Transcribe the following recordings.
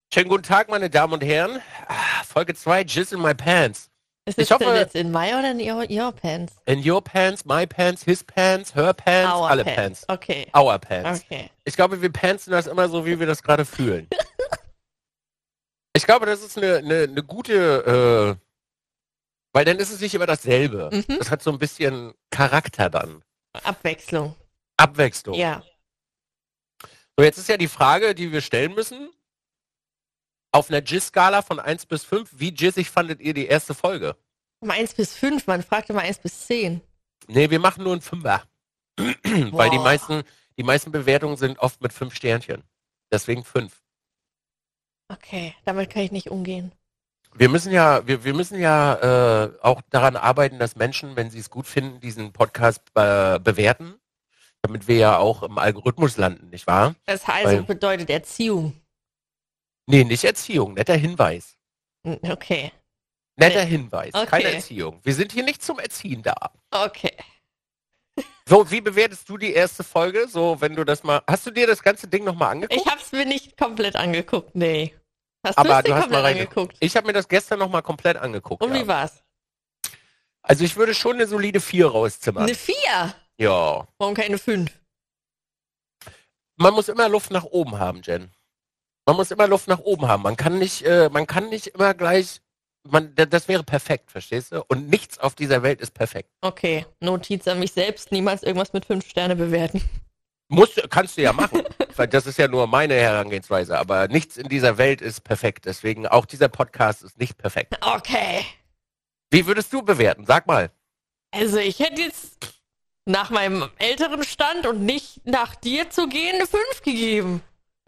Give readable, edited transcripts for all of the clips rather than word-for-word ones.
Schönen guten Tag, meine Damen und Herren. Folge 2, Jizz in my pants. Ist Ich es denn hoffe, jetzt in my oder in your pants? in your pants, my pants, his pants, her pants, Our alle pants. Pants. Okay. Our pants. Okay. Ich glaube, wir pantsen das immer so, wie wir das gerade fühlen. Ich glaube, das ist eine gute, weil dann ist es nicht immer dasselbe. Mhm. Das hat so ein bisschen Charakter dann. Abwechslung. Abwechslung. Ja. So, jetzt ist ja die Frage, die wir stellen müssen. Auf einer Jizz-Skala von 1 bis 5, wie jizzig fandet ihr die erste Folge? Um 1 bis 5, man fragt immer 1 bis 10. Nee, wir machen nur einen Fünfer. Weil Boah. die meisten Bewertungen sind oft mit 5 Sternchen. Deswegen 5. Okay, damit kann ich nicht umgehen. Wir müssen ja auch daran arbeiten, dass Menschen, wenn sie es gut finden, diesen Podcast bewerten, damit wir ja auch im Algorithmus landen, nicht wahr? Das also Weil- bedeutet Erziehung. Nee, nicht Erziehung, netter Hinweis. Okay. Netter Hinweis, Okay. keine Erziehung. Wir sind hier nicht zum Erziehen da. Okay. So, wie bewertest du die erste Folge? So, wenn du das mal. Hast du dir das ganze Ding nochmal angeguckt? Ich hab's mir nicht komplett angeguckt, nee. Hast Aber du es du dir hast komplett mal angeguckt? Ich habe mir das gestern nochmal komplett angeguckt. Und Ja. wie war's? Also ich würde schon eine solide 4 rauszimmern. Eine 4. Ja. Warum keine 5? Man muss immer Luft nach oben haben, Jen. Man muss immer Luft nach oben haben. Man kann nicht immer gleich. Das wäre perfekt, verstehst du? Und nichts auf dieser Welt ist perfekt. Okay, Notiz an mich selbst, niemals irgendwas mit 5 Sterne bewerten. Kannst du ja machen. Weil das ist ja nur meine Herangehensweise. Aber nichts in dieser Welt ist perfekt. Deswegen auch dieser Podcast ist nicht perfekt. Okay. Wie würdest du bewerten? Sag mal. Also ich hätte jetzt nach meinem älteren Stand und nicht nach dir zu gehen eine 5 gegeben.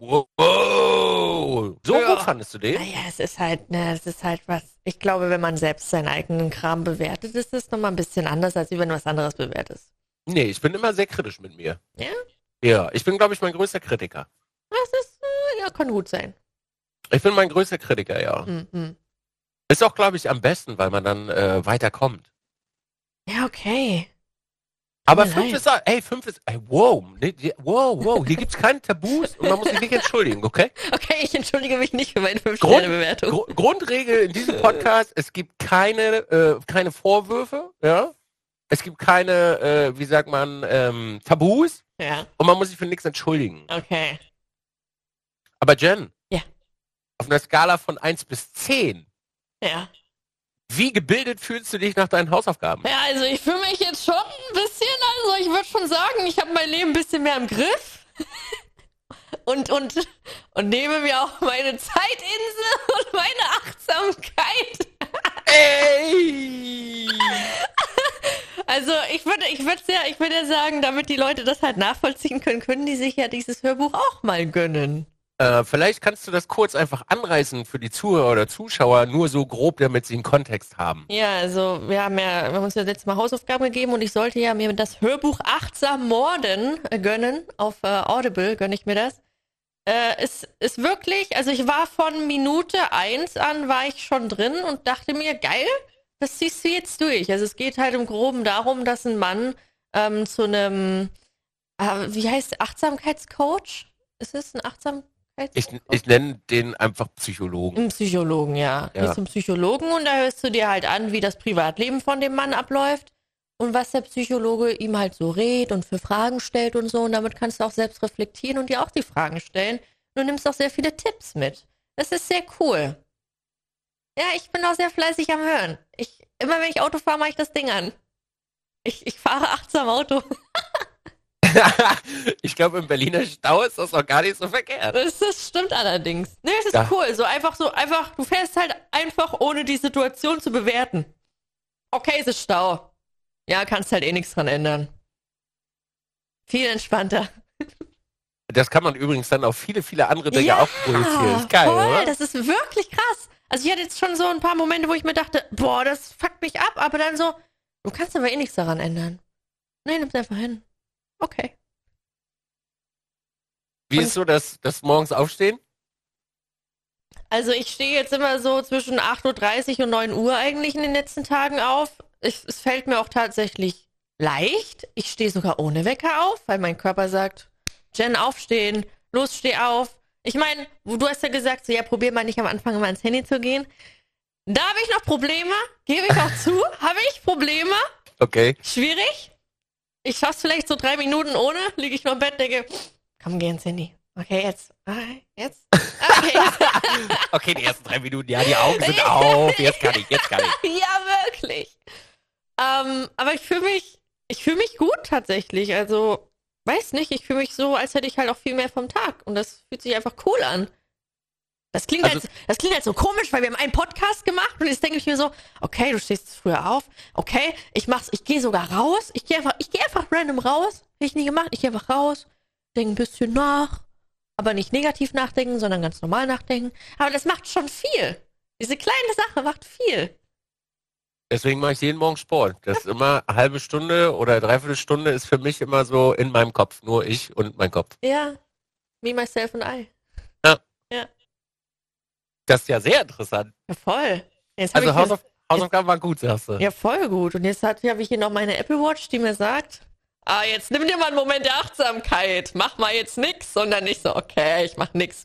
Wow. So Ja. gut fandest du den? Naja, es ist halt was. Ich glaube, wenn man selbst seinen eigenen Kram bewertet, ist es nochmal ein bisschen anders, als wenn du was anderes bewertest. Nee, ich bin immer sehr kritisch mit mir. Ja? Ja, ich bin, glaube ich, mein größter Kritiker. Das ist, ja, kann gut sein. Ich bin mein größter Kritiker, ja. Mhm. Ist auch, glaube ich, am besten, weil man dann weiterkommt. Ja, okay. Aber Tut mir 5 leid. ist, wow, wow, hier gibt's keine Tabus und man muss sich nicht entschuldigen, okay? Okay, ich entschuldige mich nicht für meine Grund, 5-Sterne-Bewertung. Grundregel in diesem Podcast, es gibt keine Vorwürfe, ja? Es gibt keine, wie sagt man, Tabus Ja, und man muss sich für nichts entschuldigen. okay. Aber Jen, Ja. auf einer Skala von 1 bis 10, Ja. wie gebildet fühlst du dich nach deinen Hausaufgaben? Ja, also ich fühle mich jetzt schon ein bisschen, also ich würde schon sagen, ich habe mein Leben ein bisschen mehr im Griff. Und nehme mir auch meine Zeitinsel und meine Achtsamkeit. Ey! Also ich würde ja sagen, damit die Leute das halt nachvollziehen können, können die sich ja dieses Hörbuch auch mal gönnen. Vielleicht kannst du das kurz einfach anreißen für die Zuhörer oder Zuschauer, nur so grob, damit sie einen Kontext haben. Ja, also wir haben uns ja letztes Mal Hausaufgaben gegeben und ich sollte ja mir das Hörbuch Achtsam Morden gönnen. Auf Audible gönne ich mir das. Es ist wirklich, also ich war von Minute 1 an, war ich schon drin und dachte mir, geil, das ziehst du jetzt durch. Also es geht halt im Groben darum, dass ein Mann zu einem, wie heißt Achtsamkeitscoach? Ist es ein Achtsamkeitscoach? Ich nenne den einfach Psychologen. Ein Psychologen, ja. Ja. Gehst zum Psychologen und da hörst du dir halt an, wie das Privatleben von dem Mann abläuft und was der Psychologe ihm halt so rät und für Fragen stellt und so. Und damit kannst du auch selbst reflektieren und dir auch die Fragen stellen. Und du nimmst auch sehr viele Tipps mit. Das ist sehr cool. Ja, ich bin auch sehr fleißig am Hören. Immer wenn ich Auto fahre, mache ich das Ding an. Ich fahre achtsam Auto. Ich glaube, im Berliner Stau ist das auch gar nicht so verkehrt. Das stimmt allerdings. Nee, es ist Ja. cool. Du fährst halt einfach, ohne die Situation zu bewerten. Okay, es ist Stau. Ja, kannst halt eh nichts dran ändern. Viel entspannter. Das kann man übrigens dann auf viele, viele andere Dinge auch projizieren. Ist geil, voll, oder? das ist wirklich krass. Also ich hatte jetzt schon so ein paar Momente, wo ich mir dachte, boah, das fuckt mich ab, aber dann so, du kannst aber eh nichts daran ändern. Nee, nimm's einfach hin. Okay. Wie ist so das morgens aufstehen? Also ich stehe jetzt immer so zwischen 8:30 Uhr und 9 Uhr eigentlich in den letzten Tagen auf. Es fällt mir auch tatsächlich leicht. Ich stehe sogar ohne Wecker auf, weil mein Körper sagt, Jen, aufstehen, los, steh auf. Ich meine, du hast ja gesagt, so ja, probier mal nicht am Anfang immer ins Handy zu gehen. Da habe ich noch Probleme, gebe ich auch zu, habe ich Probleme. Okay. Schwierig. Ich schaff's vielleicht so 3 Minuten ohne, liege ich noch im Bett, denke, komm, geh ins Handy. Okay, jetzt. Okay, jetzt. Okay. Okay, die ersten 3 Minuten, ja, die Augen sind auf. Jetzt kann ich. Ja, wirklich. Aber ich fühle mich gut tatsächlich. Also, weiß nicht, ich fühle mich so, als hätte ich halt auch viel mehr vom Tag. Und das fühlt sich einfach cool an. Das klingt halt so komisch, weil wir haben einen Podcast gemacht und jetzt denke ich mir so, okay, du stehst früher auf, okay, ich gehe sogar raus, ich gehe einfach random raus, hätte ich nie gemacht, ich gehe einfach raus, denke ein bisschen nach, aber nicht negativ nachdenken, sondern ganz normal nachdenken. Aber das macht schon viel. Diese kleine Sache macht viel. Deswegen mache ich jeden Morgen Sport. Das ist immer eine halbe Stunde oder dreiviertel Stunde ist für mich immer so in meinem Kopf. Nur ich und mein Kopf. Ja, me, myself and I. Ja. Ja. Das ist ja sehr interessant. Ja, voll. Jetzt Also Hausaufgaben waren gut, sagst du. Ja, voll gut. Und jetzt habe ich hier noch meine Apple Watch, die mir sagt, jetzt nimm dir mal einen Moment der Achtsamkeit. Mach mal jetzt nix, sondern nicht so, okay, ich mach nix.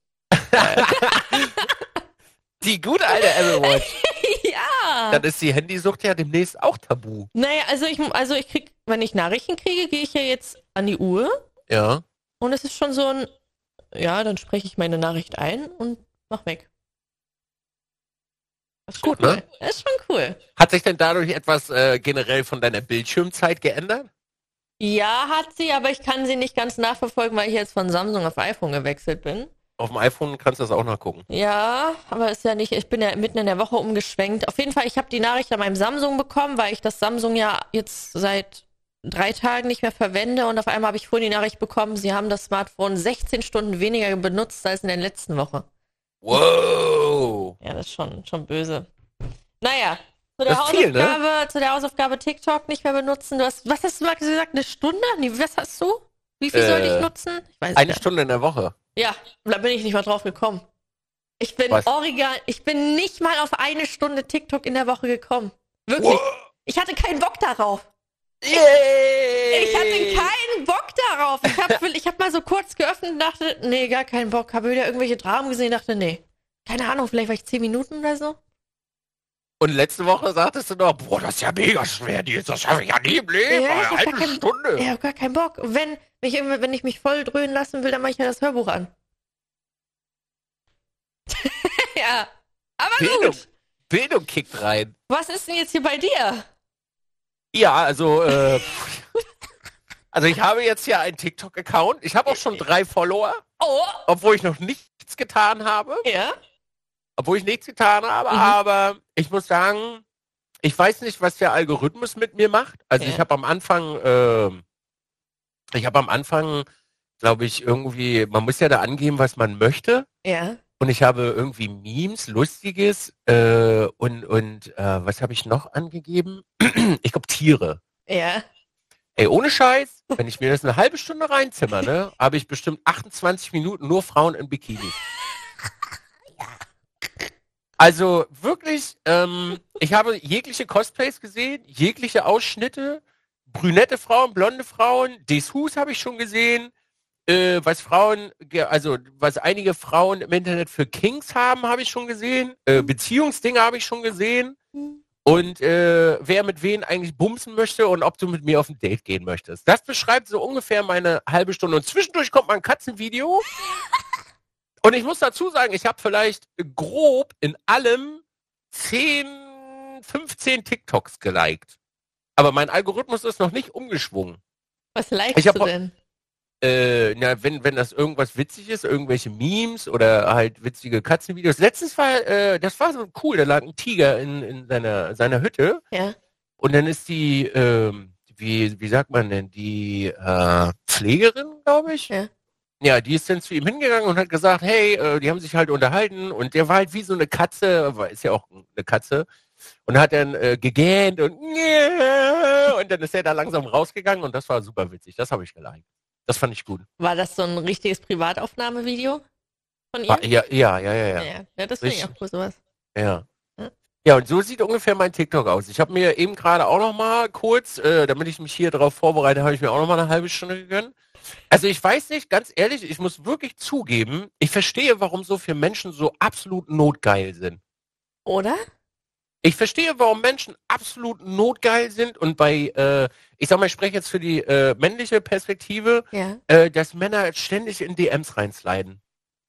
Die gute alte Apple Watch. Ja. Dann ist die Handysucht ja demnächst auch tabu. Naja, also ich krieg, wenn ich Nachrichten kriege, gehe ich ja jetzt an die Uhr. Ja. Und es ist schon so ein, ja, dann spreche ich meine Nachricht ein und mach weg. Das ist Gut, cool. ne? Das ist schon cool. Hat sich denn dadurch etwas generell von deiner Bildschirmzeit geändert? Ja, hat sie, aber ich kann sie nicht ganz nachverfolgen, weil ich jetzt von Samsung auf iPhone gewechselt bin. Auf dem iPhone kannst du das auch nachgucken. Ja, aber ist ja nicht, ich bin ja mitten in der Woche umgeschwenkt. Auf jeden Fall, ich habe die Nachricht an meinem Samsung bekommen, weil ich das Samsung ja jetzt seit 3 Tagen nicht mehr verwende und auf einmal habe ich vorhin die Nachricht bekommen, sie haben das Smartphone 16 Stunden weniger benutzt als in der letzten Woche. Wow! Ja, das ist schon böse. Naja, Das ist viel, ne? zu der Hausaufgabe TikTok nicht mehr benutzen. Was hast du mal gesagt? Eine Stunde? Nee, was hast du? Wie viel soll ich nutzen? Ich weiß Eine nicht. Stunde in der Woche. Ja, da bin ich nicht mal drauf gekommen. Ich bin nicht mal auf 1 Stunde TikTok in der Woche gekommen. Wirklich. Wow. Ich hatte keinen Bock darauf. Yay! Ich hatte keinen Bock darauf. Ich hab mal so kurz geöffnet und dachte, nee, gar keinen Bock. Habe wieder irgendwelche Dramen gesehen und dachte, nee. Keine Ahnung, vielleicht war ich 10 Minuten oder so. Und letzte Woche sagtest du noch, boah, das ist ja mega schwer, das schaffe ich ja nie im Leben. Ja, ich Eine Stunde. Ich habe gar keinen Bock. Wenn ich mich voll dröhnen lassen will, dann mache ich ja das Hörbuch an. Ja, aber gut. Bildung kickt rein. Was ist denn jetzt hier bei dir? Ja, also ich habe jetzt ja einen TikTok-Account. Ich habe auch schon 3 Follower, Oh, obwohl ich noch nichts getan habe. ja. Aber ich muss sagen, ich weiß nicht, was der Algorithmus mit mir macht. Also Ja. ich habe am Anfang, glaube ich, irgendwie, man muss ja da angeben, was man möchte. Ja. Und ich habe irgendwie Memes, Lustiges und was habe ich noch angegeben? Ich glaube Tiere. Ja. Ey, ohne Scheiß, wenn ich mir das eine halbe Stunde reinzimmer, ne, habe ich bestimmt 28 Minuten nur Frauen in Bikinis. Also wirklich, ich habe jegliche Cosplays gesehen, jegliche Ausschnitte, brünette Frauen, blonde Frauen, Dessous habe ich schon gesehen, was einige Frauen im Internet für Kings haben, habe ich schon gesehen, Beziehungsdinge habe ich schon gesehen und wer mit wen eigentlich bumsen möchte und ob du mit mir auf ein Date gehen möchtest. Das beschreibt so ungefähr meine halbe Stunde und zwischendurch kommt mal ein Katzenvideo. Und ich muss dazu sagen, ich habe vielleicht grob in allem 10, 15 TikToks geliked. Aber mein Algorithmus ist noch nicht umgeschwungen. Was likest du denn? Wenn das irgendwas witzig ist, irgendwelche Memes oder halt witzige Katzenvideos. Letztens war, das war so cool, da lag ein Tiger in seiner Hütte. Ja. Und dann ist die, wie sagt man denn, die Pflegerin, glaube ich. Ja. Ja, die ist dann zu ihm hingegangen und hat gesagt, hey, die haben sich halt unterhalten und der war halt wie so eine Katze, ist ja auch eine Katze, und hat dann gegähnt und dann ist er da langsam rausgegangen und das war super witzig. Das habe ich geliked. Das fand ich gut. War das so ein richtiges Privataufnahmevideo von ihr? Ja. Ja, das finde ich auch cool, sowas. Ja. Ja. Ja, und so sieht ungefähr mein TikTok aus. Ich habe mir eben gerade auch noch mal kurz, damit ich mich hier darauf vorbereite, habe ich mir auch noch mal eine halbe Stunde gegönnt. Also ich weiß nicht, ganz ehrlich, ich muss wirklich zugeben, ich verstehe, warum so viele Menschen so absolut notgeil sind. Oder? Ich verstehe, warum Menschen absolut notgeil sind und ich sag mal, ich spreche jetzt für die männliche Perspektive, Ja. dass Männer ständig in DMs reinsliden.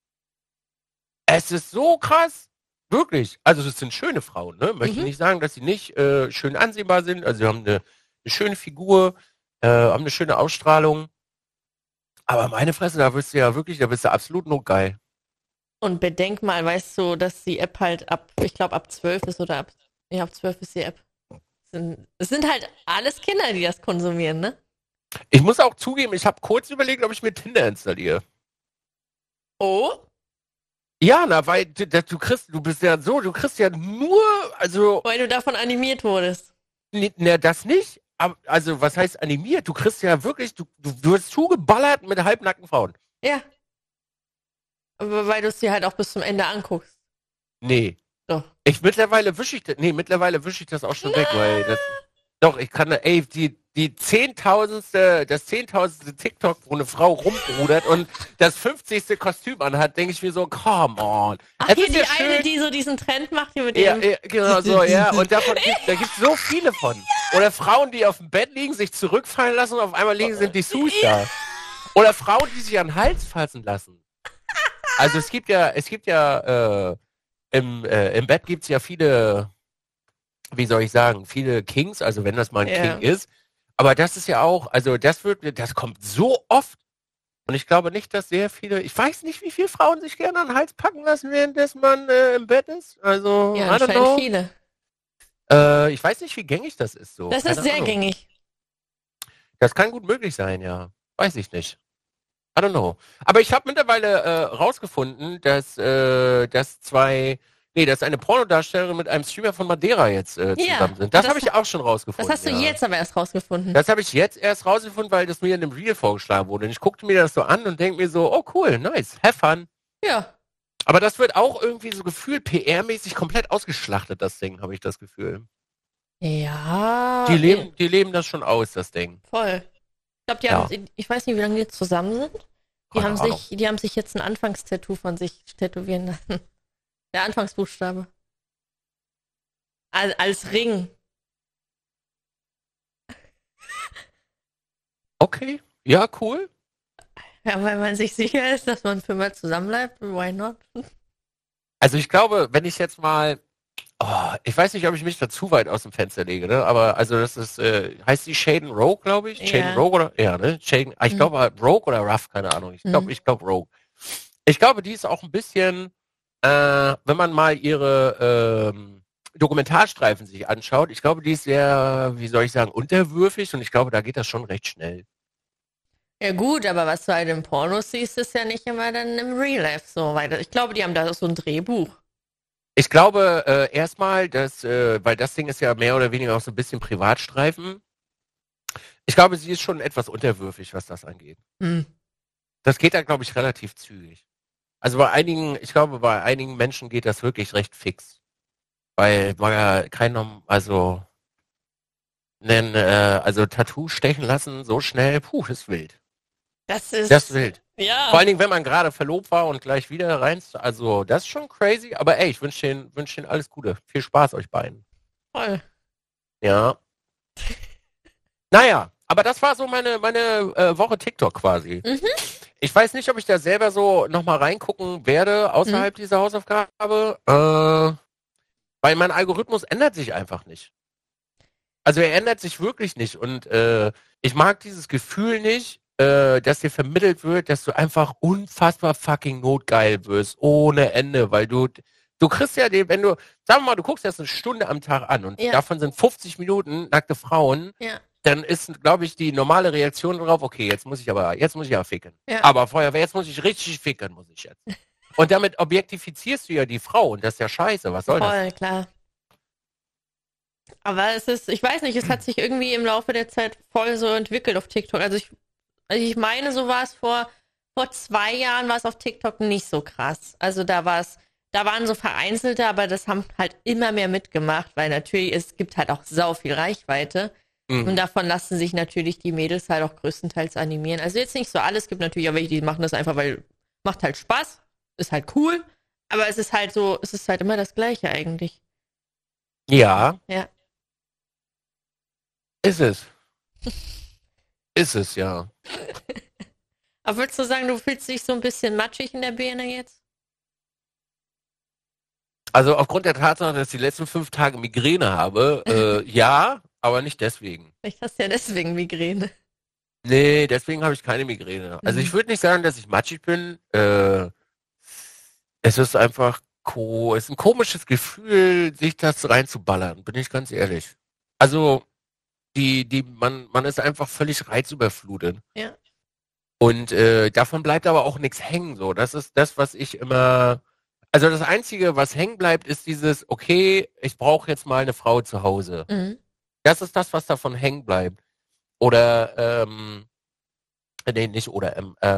Es ist so krass, wirklich. Also es sind schöne Frauen, ne? Möchte Mhm. nicht sagen, dass sie nicht schön ansehbar sind. Also sie haben eine schöne Figur, haben eine schöne Ausstrahlung. Aber meine Fresse, da bist du ja wirklich, da bist du absolut notgeil. Und bedenk mal, weißt du, dass die App halt ich glaube, ab 12 ist oder ab 12 ist die App. Es sind halt alles Kinder, die das konsumieren, ne? Ich muss auch zugeben, ich habe kurz überlegt, ob ich mir Tinder installiere. Oh, Ja, na, weil du kriegst ja nur, also, weil du davon animiert wurdest. das nicht, also, was heißt animiert? Du kriegst ja wirklich, du wirst zugeballert mit halbnackten Frauen. Ja, aber weil du es dir halt auch bis zum Ende anguckst. Nee. Doch. Mittlerweile wische ich das auch schon weg, weil doch, ich kann, ey, die zehntausendste, das zehntausendste TikTok, wo eine Frau rumrudert und das 50. Kostüm anhat, denke ich mir so, come on. Ach, Es hier ist die ja eine, schön. die so diesen Trend macht hier mit Ja, ihrem. ja, genau so, ja. Und da gibt's so viele von. Oder Frauen, die auf dem Bett liegen, sich zurückfallen lassen und auf einmal liegen sind die Sus da. Oder Frauen, die sich an den Hals fassen lassen. Also es gibt ja, im Bett gibt's ja viele, wie soll ich sagen, viele Kings, also wenn das mal ein King Ja. ist. Aber das ist ja auch, also das kommt so oft. Und ich glaube nicht, dass sehr viele, ich weiß nicht, wie viele Frauen sich gerne an den Hals packen lassen, während man im Bett ist. Also, Ja, I don't anscheinend know. viele. Ich weiß nicht, wie gängig das ist so. Das ist Keine sehr Ahnung. gängig. Das kann gut möglich sein, ja. Weiß ich nicht. I don't know. Aber ich habe mittlerweile rausgefunden, dass eine Pornodarstellerin mit einem Streamer von Madeira jetzt Ja, zusammen sind. Das das- habe ich auch schon Das rausgefunden. hast du ja. jetzt aber erst rausgefunden. Das habe ich jetzt erst rausgefunden, weil das mir in einem Reel vorgeschlagen wurde. Und ich guckte mir das so an und denke mir so, oh cool, nice, have fun. Ja. Aber das wird auch irgendwie so gefühlt PR-mäßig komplett ausgeschlachtet, das Ding, habe ich das Gefühl. Ja. Die leben das schon aus, das Ding. Voll. Ich glaube, Ja. ich weiß nicht, wie lange die jetzt zusammen sind. Keine Ahnung. Die haben sich jetzt ein Anfangstattoo von sich tätowieren lassen. Der Anfangsbuchstabe. Als Ring. Okay, ja, cool. Ja, weil man sich sicher ist, dass man für immer zusammenbleibt. Why not? Also ich glaube, wenn ich jetzt mal, ich weiß nicht, ob ich mich da zu weit aus dem Fenster lege, ne? Aber also das ist, heißt die Shaden Rogue, glaube ich? Ja. Shaden Rogue oder? Ja, ne? Shaden, ich glaube Rogue oder Ruff, keine Ahnung. Ich glaube Rogue. Ich glaube, die ist auch ein bisschen, wenn man mal ihre Dokumentarstreifen sich anschaut, ich glaube, die ist sehr, wie soll ich sagen, unterwürfig und ich glaube, da geht das schon recht schnell. Ja gut, aber was du halt im Pornos siehst, ist ja nicht immer dann im Real Life so weiter. Ich glaube, die haben da so ein Drehbuch. Ich glaube erstmal, weil das Ding ist ja mehr oder weniger auch so ein bisschen Privatstreifen. Ich glaube, sie ist schon etwas unterwürfig, was das angeht. Hm. Das geht dann, glaube ich, relativ zügig. Also ich glaube, bei einigen Menschen geht das wirklich recht fix. Weil man ja also Tattoo stechen lassen so schnell, ist wild. Das Das ist. ist wild. Ja. Vor allen Dingen, wenn man gerade verlobt war und gleich wieder rein, also das ist schon crazy, aber ey, ich wünsche Ihnen alles Gute. Viel Spaß euch beiden. Voll. Ja. Naja, aber das war so meine Woche TikTok quasi. Mhm. Ich weiß nicht, ob ich da selber so nochmal reingucken werde, außerhalb dieser Hausaufgabe, weil mein Algorithmus ändert sich einfach nicht. Also er ändert sich wirklich nicht und ich mag dieses Gefühl nicht, dass dir vermittelt wird, dass du einfach unfassbar fucking notgeil wirst, ohne Ende, weil du kriegst ja wenn du, sagen wir mal, du guckst das eine Stunde am Tag an und Ja. davon sind 50 Minuten nackte Frauen, Ja. dann ist, glaube ich, die normale Reaktion darauf, okay, jetzt muss ich aber ficken. Ja. Aber vorher, jetzt muss ich richtig ficken, muss ich jetzt. Und damit objektifizierst du ja die Frau und das ist ja scheiße, was soll das? Voll, klar. Aber ich weiß nicht, es hat sich irgendwie im Laufe der Zeit voll so entwickelt auf TikTok. Also ich meine, so war es vor 2 Jahren war es auf TikTok nicht so krass. Also da waren so Vereinzelte, aber das haben halt immer mehr mitgemacht, weil natürlich, es gibt halt auch sau viel Reichweite. Und davon lassen sich natürlich die Mädels halt auch größtenteils animieren. Also jetzt nicht so alles, gibt natürlich auch welche, die machen das einfach, weil macht halt Spaß, ist halt cool, aber es ist halt so, es ist halt immer das Gleiche eigentlich. Ja, Ja. ist es. Ist es, ja. Aber würdest du sagen, du fühlst dich so ein bisschen matschig in der Birne jetzt? Also aufgrund der Tatsache, dass ich die letzten 5 Tage Migräne habe, ja, aber nicht deswegen. Vielleicht hast du ja deswegen Migräne. Nee, deswegen habe ich keine Migräne. Also ich würde nicht sagen, dass ich matschig bin. Es ist einfach es ist ein komisches Gefühl, sich das reinzuballern, bin ich ganz ehrlich. Also man ist einfach völlig reizüberflutet. Ja. Und davon bleibt aber auch nichts hängen. So, das ist das, was ich immer. Also das Einzige, was hängen bleibt, ist dieses, okay, ich brauche jetzt mal eine Frau zu Hause. Mhm. Das ist das, was davon hängen bleibt. Oder, nee, nicht oder,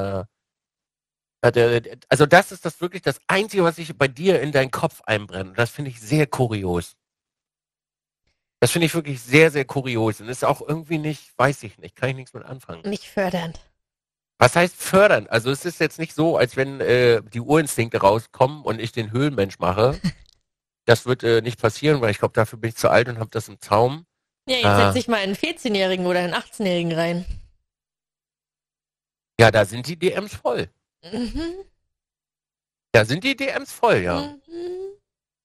also das ist das wirklich das Einzige, was sich bei dir in deinen Kopf einbrennt. Das finde ich sehr kurios. Das finde ich wirklich sehr, sehr kurios. Und ist auch irgendwie nicht, weiß ich nicht, kann ich nichts mit anfangen. Nicht fördernd. Was heißt fördern? Also es ist jetzt nicht so, als wenn die Urinstinkte rauskommen und ich den Höhlenmensch mache. Das wird nicht passieren, weil ich glaube, dafür bin ich zu alt und habe das im Zaum. Ja, jetzt setz dich mal einen 14-Jährigen oder einen 18-Jährigen rein. Ja, da sind die DMs voll. Mhm. Da sind die DMs voll, ja. Mhm.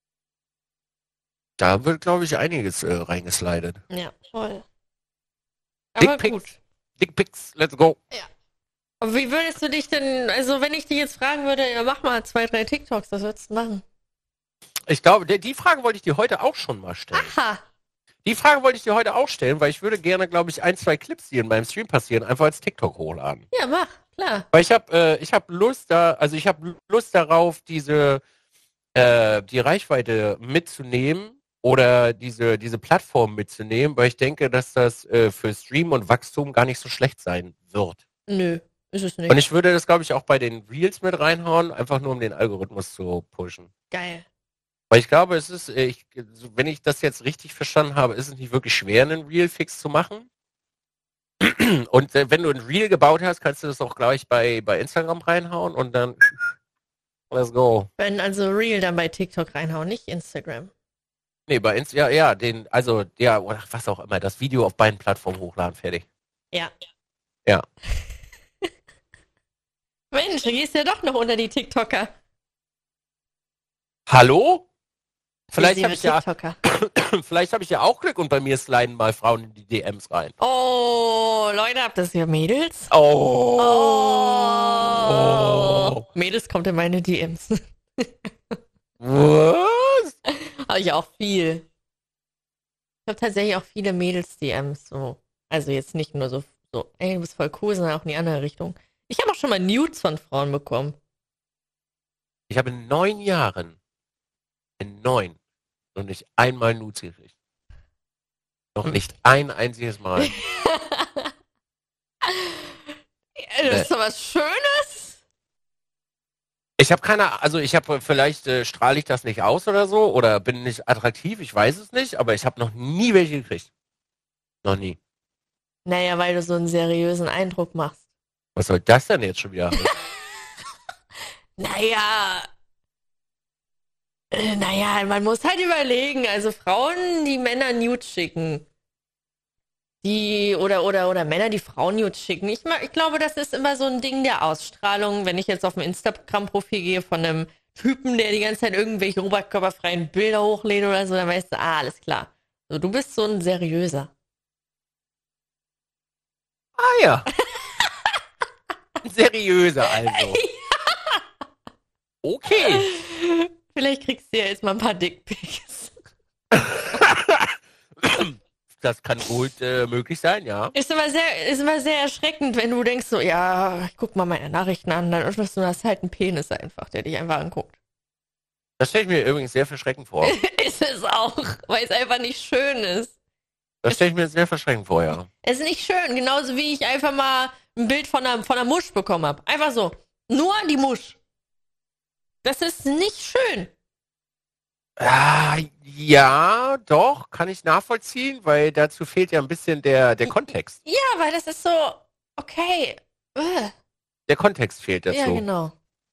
Da wird, glaube ich, einiges reingeslidet. Ja, voll. Aber gut. Dickpics, let's go. Ja. Aber wie würdest du dich denn, also wenn ich dich jetzt fragen würde, ja, mach mal 2, 3 TikToks, was würdest du machen? Ich glaube, die Frage wollte ich dir heute auch schon mal stellen. Aha. Die Frage wollte ich dir heute auch stellen, weil ich würde gerne, glaube ich, 1, 2 Clips, die in meinem Stream passieren, einfach als TikTok hochladen. Ja, mach, klar. Weil ich habe Lust ich habe Lust darauf, die Reichweite mitzunehmen oder diese Plattform mitzunehmen, weil ich denke, dass das für Stream und Wachstum gar nicht so schlecht sein wird. Nö, ist es nicht. Und ich würde das, glaube ich, auch bei den Reels mit reinhauen, einfach nur um den Algorithmus zu pushen. Geil. Weil ich glaube, es ist, wenn ich das jetzt richtig verstanden habe, ist es nicht wirklich schwer, einen Reel fix zu machen. Und wenn du ein Reel gebaut hast, kannst du das auch gleich bei Instagram reinhauen und dann let's go. Wenn also Reel dann bei TikTok reinhauen, nicht Instagram. Nee, bei Instagram, ja, oder was auch immer, das Video auf beiden Plattformen hochladen, fertig. Ja. Ja. Mensch, du gehst ja doch noch unter die TikToker. Hallo? Vielleicht habe ich ja auch Glück und bei mir sliden mal Frauen in die DMs rein. Oh, Leute, habt das ja Mädels? Oh. Mädels kommt in meine DMs. Was? Habe ich auch viel. Ich habe tatsächlich auch viele Mädels-DMs. So. Also jetzt nicht nur so, ey, du bist voll cool, sondern auch in die andere Richtung. Ich habe auch schon mal Nudes von Frauen bekommen. Ich habe in 9 Jahren, noch nicht einmal Nudes gekriegt. Noch nicht ein einziges Mal. Das ist doch was Schönes. Ich habe vielleicht strahle ich das nicht aus oder so oder bin nicht attraktiv, ich weiß es nicht, aber ich habe noch nie welche gekriegt. Noch nie. Naja, weil du so einen seriösen Eindruck machst. Was soll das denn jetzt schon wieder? Naja, man muss halt überlegen. Also Frauen, die Männer Nudes schicken. Oder Männer, die Frauen Nudes schicken. Ich glaube, das ist immer so ein Ding der Ausstrahlung. Wenn ich jetzt auf ein Instagram-Profil gehe von einem Typen, der die ganze Zeit irgendwelche oberkörperfreien Bilder hochlädt oder so, dann weißt du, alles klar. So, du bist so ein seriöser. Ah ja. Seriöser also. Okay. Vielleicht kriegst du ja jetzt mal ein paar Dickpics. Das kann gut möglich sein, ja. Ist immer sehr erschreckend, wenn du denkst so, ja, ich guck mal meine Nachrichten an, dann öffnest du das halt ein Penis einfach, der dich einfach anguckt. Das stelle ich mir übrigens sehr verschreckend vor. Ist es auch, weil es einfach nicht schön ist. Das stelle ich mir sehr verschreckend vor, ja. Es ist nicht schön, genauso wie ich einfach mal ein Bild von einer Musch bekommen habe. Einfach so. Nur die Musch. Das ist nicht schön. Ja, doch, kann ich nachvollziehen, weil dazu fehlt ja ein bisschen der Kontext. Ja, weil das ist so, okay. Der Kontext fehlt Ja, dazu. genau.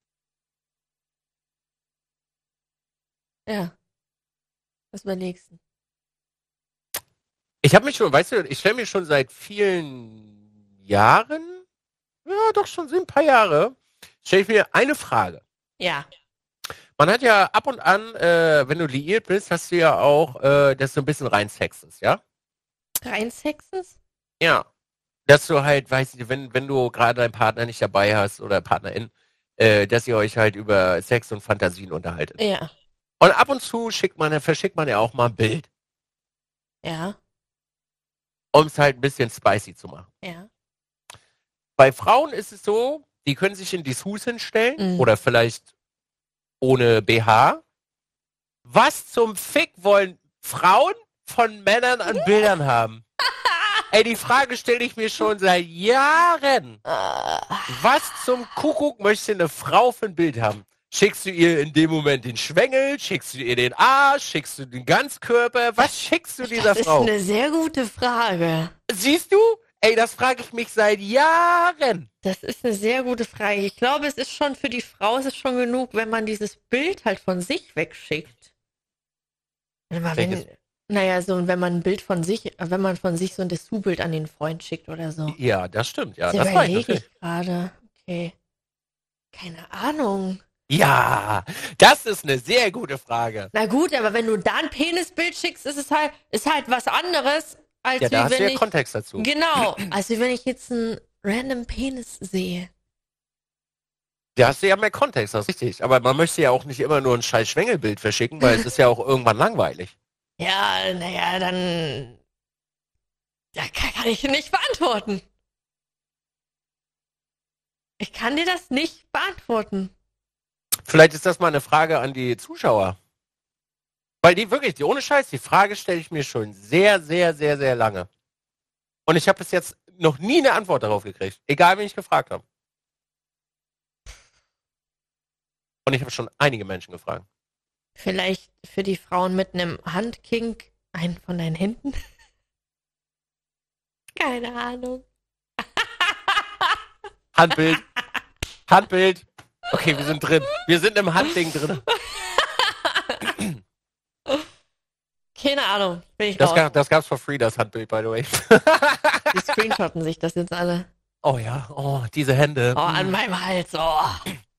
Ja, was überlegst du? Ich habe mich schon, weißt du, ich stelle mir schon seit vielen Jahren, ja, doch schon sind ein paar Jahre, stelle ich mir eine Frage. Ja, Man hat ja ab und an, wenn du liiert bist, hast du ja auch, dass du ein bisschen rein Sex ist, ja? rein Sexes? Ja. Dass du halt, weißt du, wenn du gerade deinen Partner nicht dabei hast oder Partnerin, dass ihr euch halt über Sex und Fantasien unterhaltet. Ja, Und ab und zu verschickt man ja auch mal ein Bild, ja, um es halt ein bisschen spicy zu machen. ja. Bei Frauen ist es so, die können sich in Dessous hinstellen Mhm. oder vielleicht ohne BH. Was zum Fick wollen Frauen von Männern an Bildern haben? Ey, die Frage stelle ich mir schon seit Jahren. Was zum Kuckuck möchte eine Frau für ein Bild haben? Schickst du ihr in dem Moment den Schwengel? Schickst du ihr den Arsch? Schickst du den Ganzkörper? Was schickst du dieser Das ist Frau? eine sehr gute Frage. Siehst du? Ey, das frage ich mich seit Jahren. Das ist eine sehr gute Frage. Ich glaube, es ist schon für die Frau ist es schon genug, wenn man dieses Bild halt von sich wegschickt. Welches? Naja, so, wenn man ein Bild von sich, wenn man von sich so ein Dessous-Bild an den Freund schickt oder so. Ja, das stimmt. Ja, Das das reicht überlege natürlich. ich gerade. Okay. Keine Ahnung. Ja, das ist eine sehr gute Frage. Na gut, aber wenn du da ein Penisbild schickst, ist halt was anderes, als Ja, da wie hast du wenn ja ich. Kontext dazu. Genau, als wie wenn ich jetzt einen random Penis sehe. Da hast du ja mehr Kontext, das ist richtig. Aber man möchte ja auch nicht immer nur ein scheiß Schwengelbild verschicken, weil es ist ja auch irgendwann langweilig. Ja, naja, dann. Ja, kann ich nicht beantworten. Ich kann dir das nicht beantworten. Vielleicht ist das mal eine Frage an die Zuschauer. Weil die wirklich, die ohne Scheiß, die Frage stelle ich mir schon sehr, sehr, sehr, sehr lange. Und ich habe bis jetzt noch nie eine Antwort darauf gekriegt. Egal, wen ich gefragt habe. Und ich habe schon einige Menschen gefragt. Vielleicht für die Frauen mit einem Handkink einen von deinen Händen? Keine Ahnung. Handbild. Handbild. Okay, wir sind drin. Wir sind im Handding drin. Keine Ahnung. Bin ich raus. Das gab's for free, das Handbild, by the way. Die screenshotten sich das jetzt alle. Oh ja, oh, diese Hände. Oh, an meinem Hals. Oh.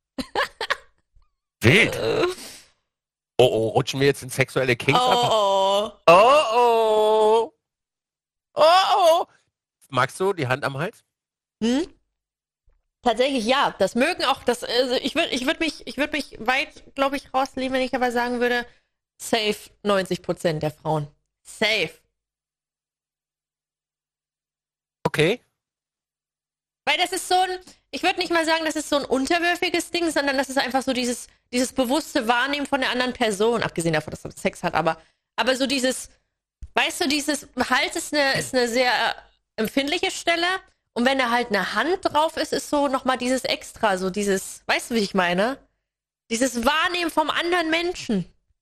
Wild. Oh, oh, rutschen wir jetzt in sexuelle Kinks ab? Oh, oh. Oh, oh. Oh, oh. Magst du die Hand am Hals? Hm? Tatsächlich ja. Das mögen auch, also ich würd mich weit, glaube ich, rauslehnen, wenn ich aber sagen würde, safe 90% der Frauen. Safe. Okay. Weil das ist so ein, ich würde nicht mal sagen, das ist so ein unterwürfiges Ding, sondern das ist einfach so dieses bewusste Wahrnehmen von der anderen Person, abgesehen davon, dass man Sex hat, aber so dieses, weißt du, dieses Hals ist eine sehr empfindliche Stelle und wenn da halt eine Hand drauf ist so nochmal dieses Extra, so dieses, weißt du, wie ich meine? Dieses Wahrnehmen vom anderen Menschen.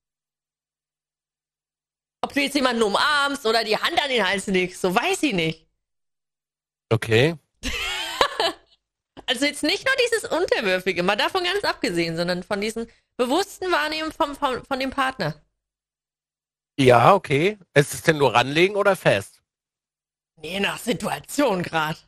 Ob du jetzt jemanden umarmst oder die Hand an den Hals legst, so weiß ich nicht. Okay. Also jetzt nicht nur dieses Unterwürfige, mal davon ganz abgesehen, sondern von diesem bewussten Wahrnehmen von dem Partner. Ja, okay. Ist es denn nur ranlegen oder fest? Je nach Situation gerade.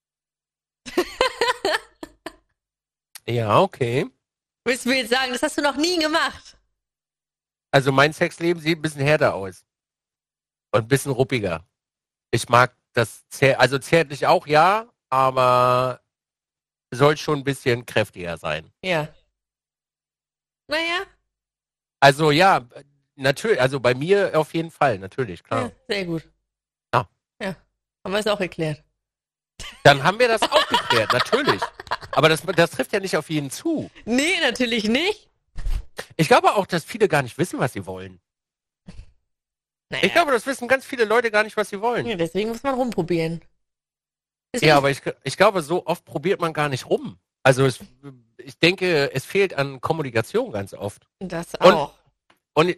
Ja, okay. Willst du mir jetzt sagen, das hast du noch nie gemacht? Also mein Sexleben sieht ein bisschen härter aus. Und ein bisschen ruppiger. Ich mag das, also zärtlich auch, ja, aber soll schon ein bisschen kräftiger sein. Ja. Naja, Also ja, natürlich, also bei mir auf jeden Fall, natürlich, klar. ja, sehr gut. Ja. Ja, haben wir es auch erklärt. Dann haben wir das auch geklärt, natürlich. Aber das trifft ja nicht auf jeden zu. Nee, natürlich nicht. Ich glaube auch, dass viele gar nicht wissen, was sie wollen. Naja, Ich glaube, das wissen ganz viele Leute gar nicht, was sie wollen. ja, deswegen muss man rumprobieren. Ja, aber ich glaube, so oft probiert man gar nicht rum. Also ich denke, es fehlt an Kommunikation ganz oft. Das auch. Und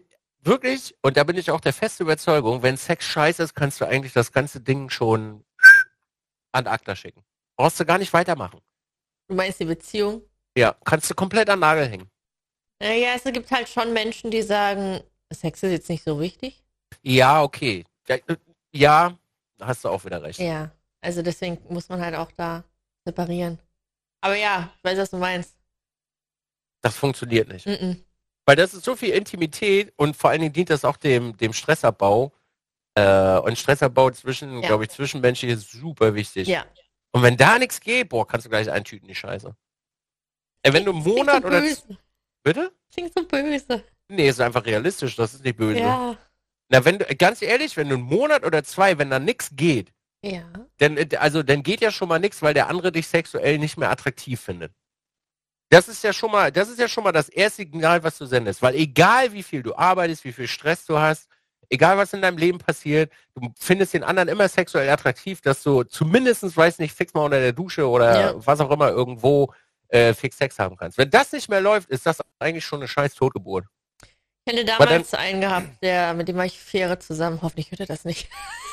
wirklich, und da bin ich auch der feste Überzeugung, wenn Sex scheiße ist, kannst du eigentlich das ganze Ding schon an ACTA schicken. Brauchst du gar nicht weitermachen. Du meinst die Beziehung? Ja, kannst du komplett an den Nagel hängen. Naja, es gibt halt schon Menschen, die sagen, Sex ist jetzt nicht so wichtig. Ja, okay. Ja, da hast du auch wieder recht. Ja, also deswegen muss man halt auch da separieren. Aber ja, ich weiß, was du meinst. Das funktioniert nicht. Mm-mm. Weil das ist so viel Intimität und vor allen Dingen dient das auch dem Stressabbau. Und Stressabbau glaube ich, zwischenmenschlich ist super wichtig. Ja. Und wenn da nichts geht, boah, kannst du gleich eintüten, die Scheiße. Wenn du einen Monat so oder... böse. Bitte? Klingt so böse. Nee, ist einfach realistisch, das ist nicht böse. Ja. Na, ganz ehrlich, wenn du einen Monat oder 2, wenn da nichts geht, Ja. dann geht ja schon mal nichts, weil der andere dich sexuell nicht mehr attraktiv findet. Das ist ja schon mal das erste Signal, was du sendest. Weil egal wie viel du arbeitest, wie viel Stress du hast, egal was in deinem Leben passiert, du findest den anderen immer sexuell attraktiv, dass du zumindest, weiß nicht, fix mal unter der Dusche oder was auch immer irgendwo fix Sex haben kannst. Wenn das nicht mehr läuft, ist das eigentlich schon eine scheiß Totgeburt. Ich hätte damals einen gehabt, mit dem war ich 4 Jahre zusammen. Hoffentlich hört er das nicht.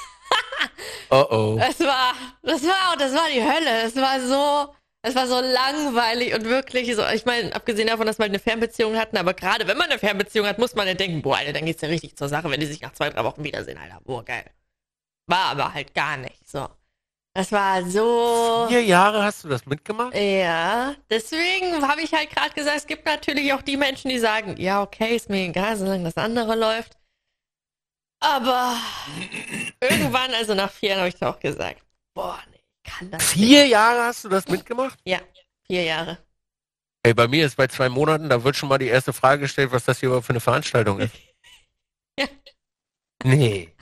Oh. Das war die Hölle. Es war so langweilig und wirklich so, ich meine, abgesehen davon, dass wir eine Fernbeziehung hatten, aber gerade wenn man eine Fernbeziehung hat, muss man ja denken, boah, Alter, dann geht's ja richtig zur Sache, wenn die sich nach 2, 3 Wochen wiedersehen, Alter. Boah, geil. War aber halt gar nicht so. Das war so... 4 Jahre hast du das mitgemacht? Ja, deswegen habe ich halt gerade gesagt, es gibt natürlich auch die Menschen, die sagen, ja, okay, ist mir egal, solange das andere läuft. Aber irgendwann, also nach 4 Jahren, habe ich auch gesagt, boah, nee, ich kann das 4 Jahre hast du das mitgemacht? Ja, 4 Jahre. Ey, bei mir ist bei 2 Monaten, da wird schon mal die erste Frage gestellt, was das hier überhaupt für eine Veranstaltung ist. Ja. Nee.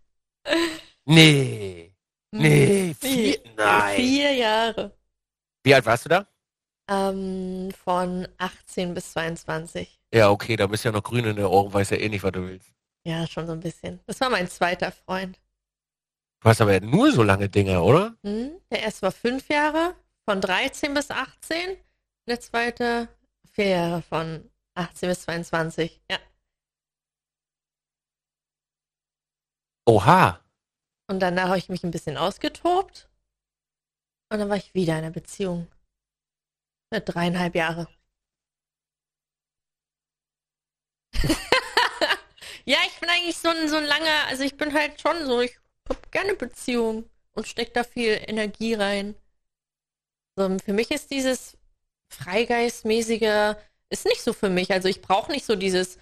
4 Jahre. Wie alt warst du da? Von 18 bis 22. Ja, okay, da bist du ja noch grün in den Ohren, weiß ja eh nicht, was du willst. Ja, schon so ein bisschen. Das war mein zweiter Freund. Du hast aber ja nur so lange Dinger, oder? Der erste war 5 Jahre, von 13 bis 18. Der zweite 4 Jahre, von 18 bis 22. Ja. Oha. Und danach habe ich mich ein bisschen ausgetobt. Und dann war ich wieder in einer Beziehung. Mit 3,5 Jahre. Ja, ich bin eigentlich so ein langer, also ich bin halt schon so, ich habe gerne Beziehungen und stecke da viel Energie rein. So, für mich ist dieses Freigeistmäßige, ist nicht so für mich. Also ich brauche nicht so diesen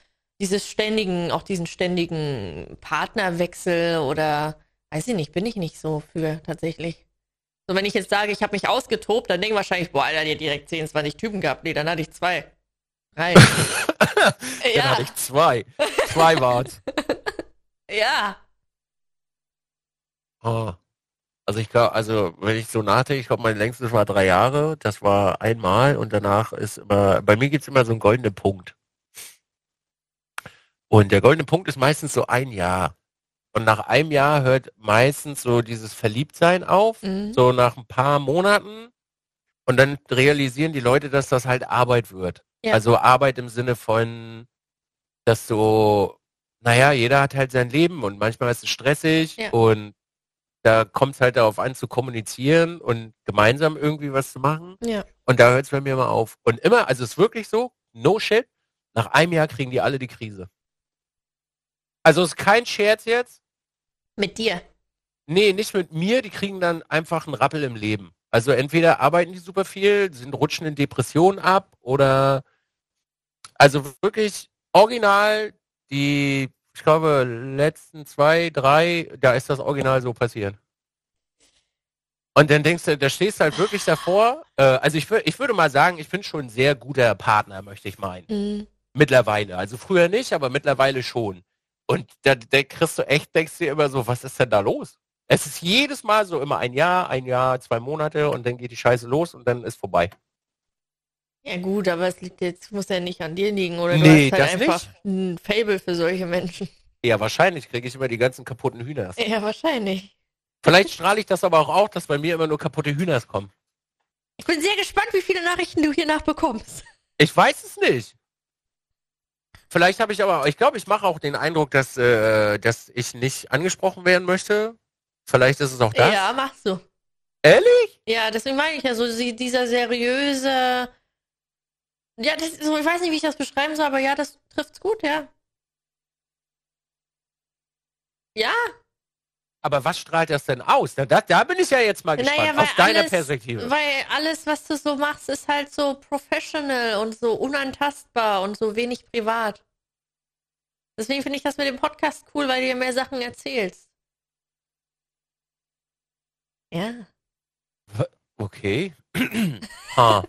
ständigen Partnerwechsel oder, weiß ich nicht, bin ich nicht so für tatsächlich. So, wenn ich jetzt sage, ich habe mich ausgetobt, dann denken wahrscheinlich, boah, Alter, die hat direkt 10, 20 Typen gehabt. Nee, dann hatte ich 2. 3. Dann Ja. hatte ich 2. 2 war's. Ja. Oh. Also ich glaube, wenn ich so nachdenke, ich glaube, mein längstes war 3 Jahre. Das war einmal und danach ist immer, bei mir gibt's immer so einen goldenen Punkt. Und der goldene Punkt ist meistens so 1 Jahr. Und nach einem Jahr hört meistens so dieses Verliebtsein auf, so nach ein paar Monaten. Und dann realisieren die Leute, dass das halt Arbeit wird. Ja. Also Arbeit im Sinne von, dass so, naja, jeder hat halt sein Leben und manchmal ist es stressig und da kommt es halt darauf an, zu kommunizieren und gemeinsam irgendwie was zu machen. Ja. Und da hört es bei mir mal auf. Und immer, also es ist wirklich so, no shit, nach einem Jahr kriegen die alle die Krise. Also es ist kein Scherz jetzt. Mit dir. Nee, nicht mit mir, die kriegen dann einfach einen Rappel im Leben. Also entweder arbeiten die super viel, rutschen in Depressionen ab oder also wirklich original ich glaube, letzten 2, 3, da ist das Original so passiert. Und dann denkst du, da stehst du halt wirklich davor. Also ich würde mal sagen, ich bin schon ein sehr guter Partner, möchte ich meinen. Mittlerweile. Also früher nicht, aber mittlerweile schon. Und da kriegst du echt, denkst dir immer so, was ist denn da los? Es ist jedes Mal so immer 1 Jahr, 2 Monate und dann geht die Scheiße los und dann ist vorbei. Ja gut, aber es muss ja nicht an dir liegen, oder Nee, du hast das halt einfach nicht. ein Faible für solche Menschen. Ja, wahrscheinlich kriege ich immer die ganzen kaputten Hühners. Ja, wahrscheinlich. Vielleicht strahle ich das aber auch, dass bei mir immer nur kaputte Hühners kommen. Ich bin sehr gespannt, wie viele Nachrichten du hier nachbekommst. Ich weiß es nicht. Vielleicht habe ich glaube, ich mache auch den Eindruck, dass ich nicht angesprochen werden möchte. Vielleicht ist es auch das. Ja, machst du. Ehrlich? Ja, deswegen meine ich ja so, dieser seriöse. Ja, so, ich weiß nicht, wie ich das beschreiben soll, aber ja, das trifft's gut, ja. Ja, Aber was strahlt das denn aus? Da bin ich ja jetzt mal gespannt, naja, aus deiner Perspektive. weil alles, was du so machst, ist halt so professional und so unantastbar und so wenig privat. Deswegen finde ich das mit dem Podcast cool, weil du dir mehr Sachen erzählst. Ja. Okay. Ha.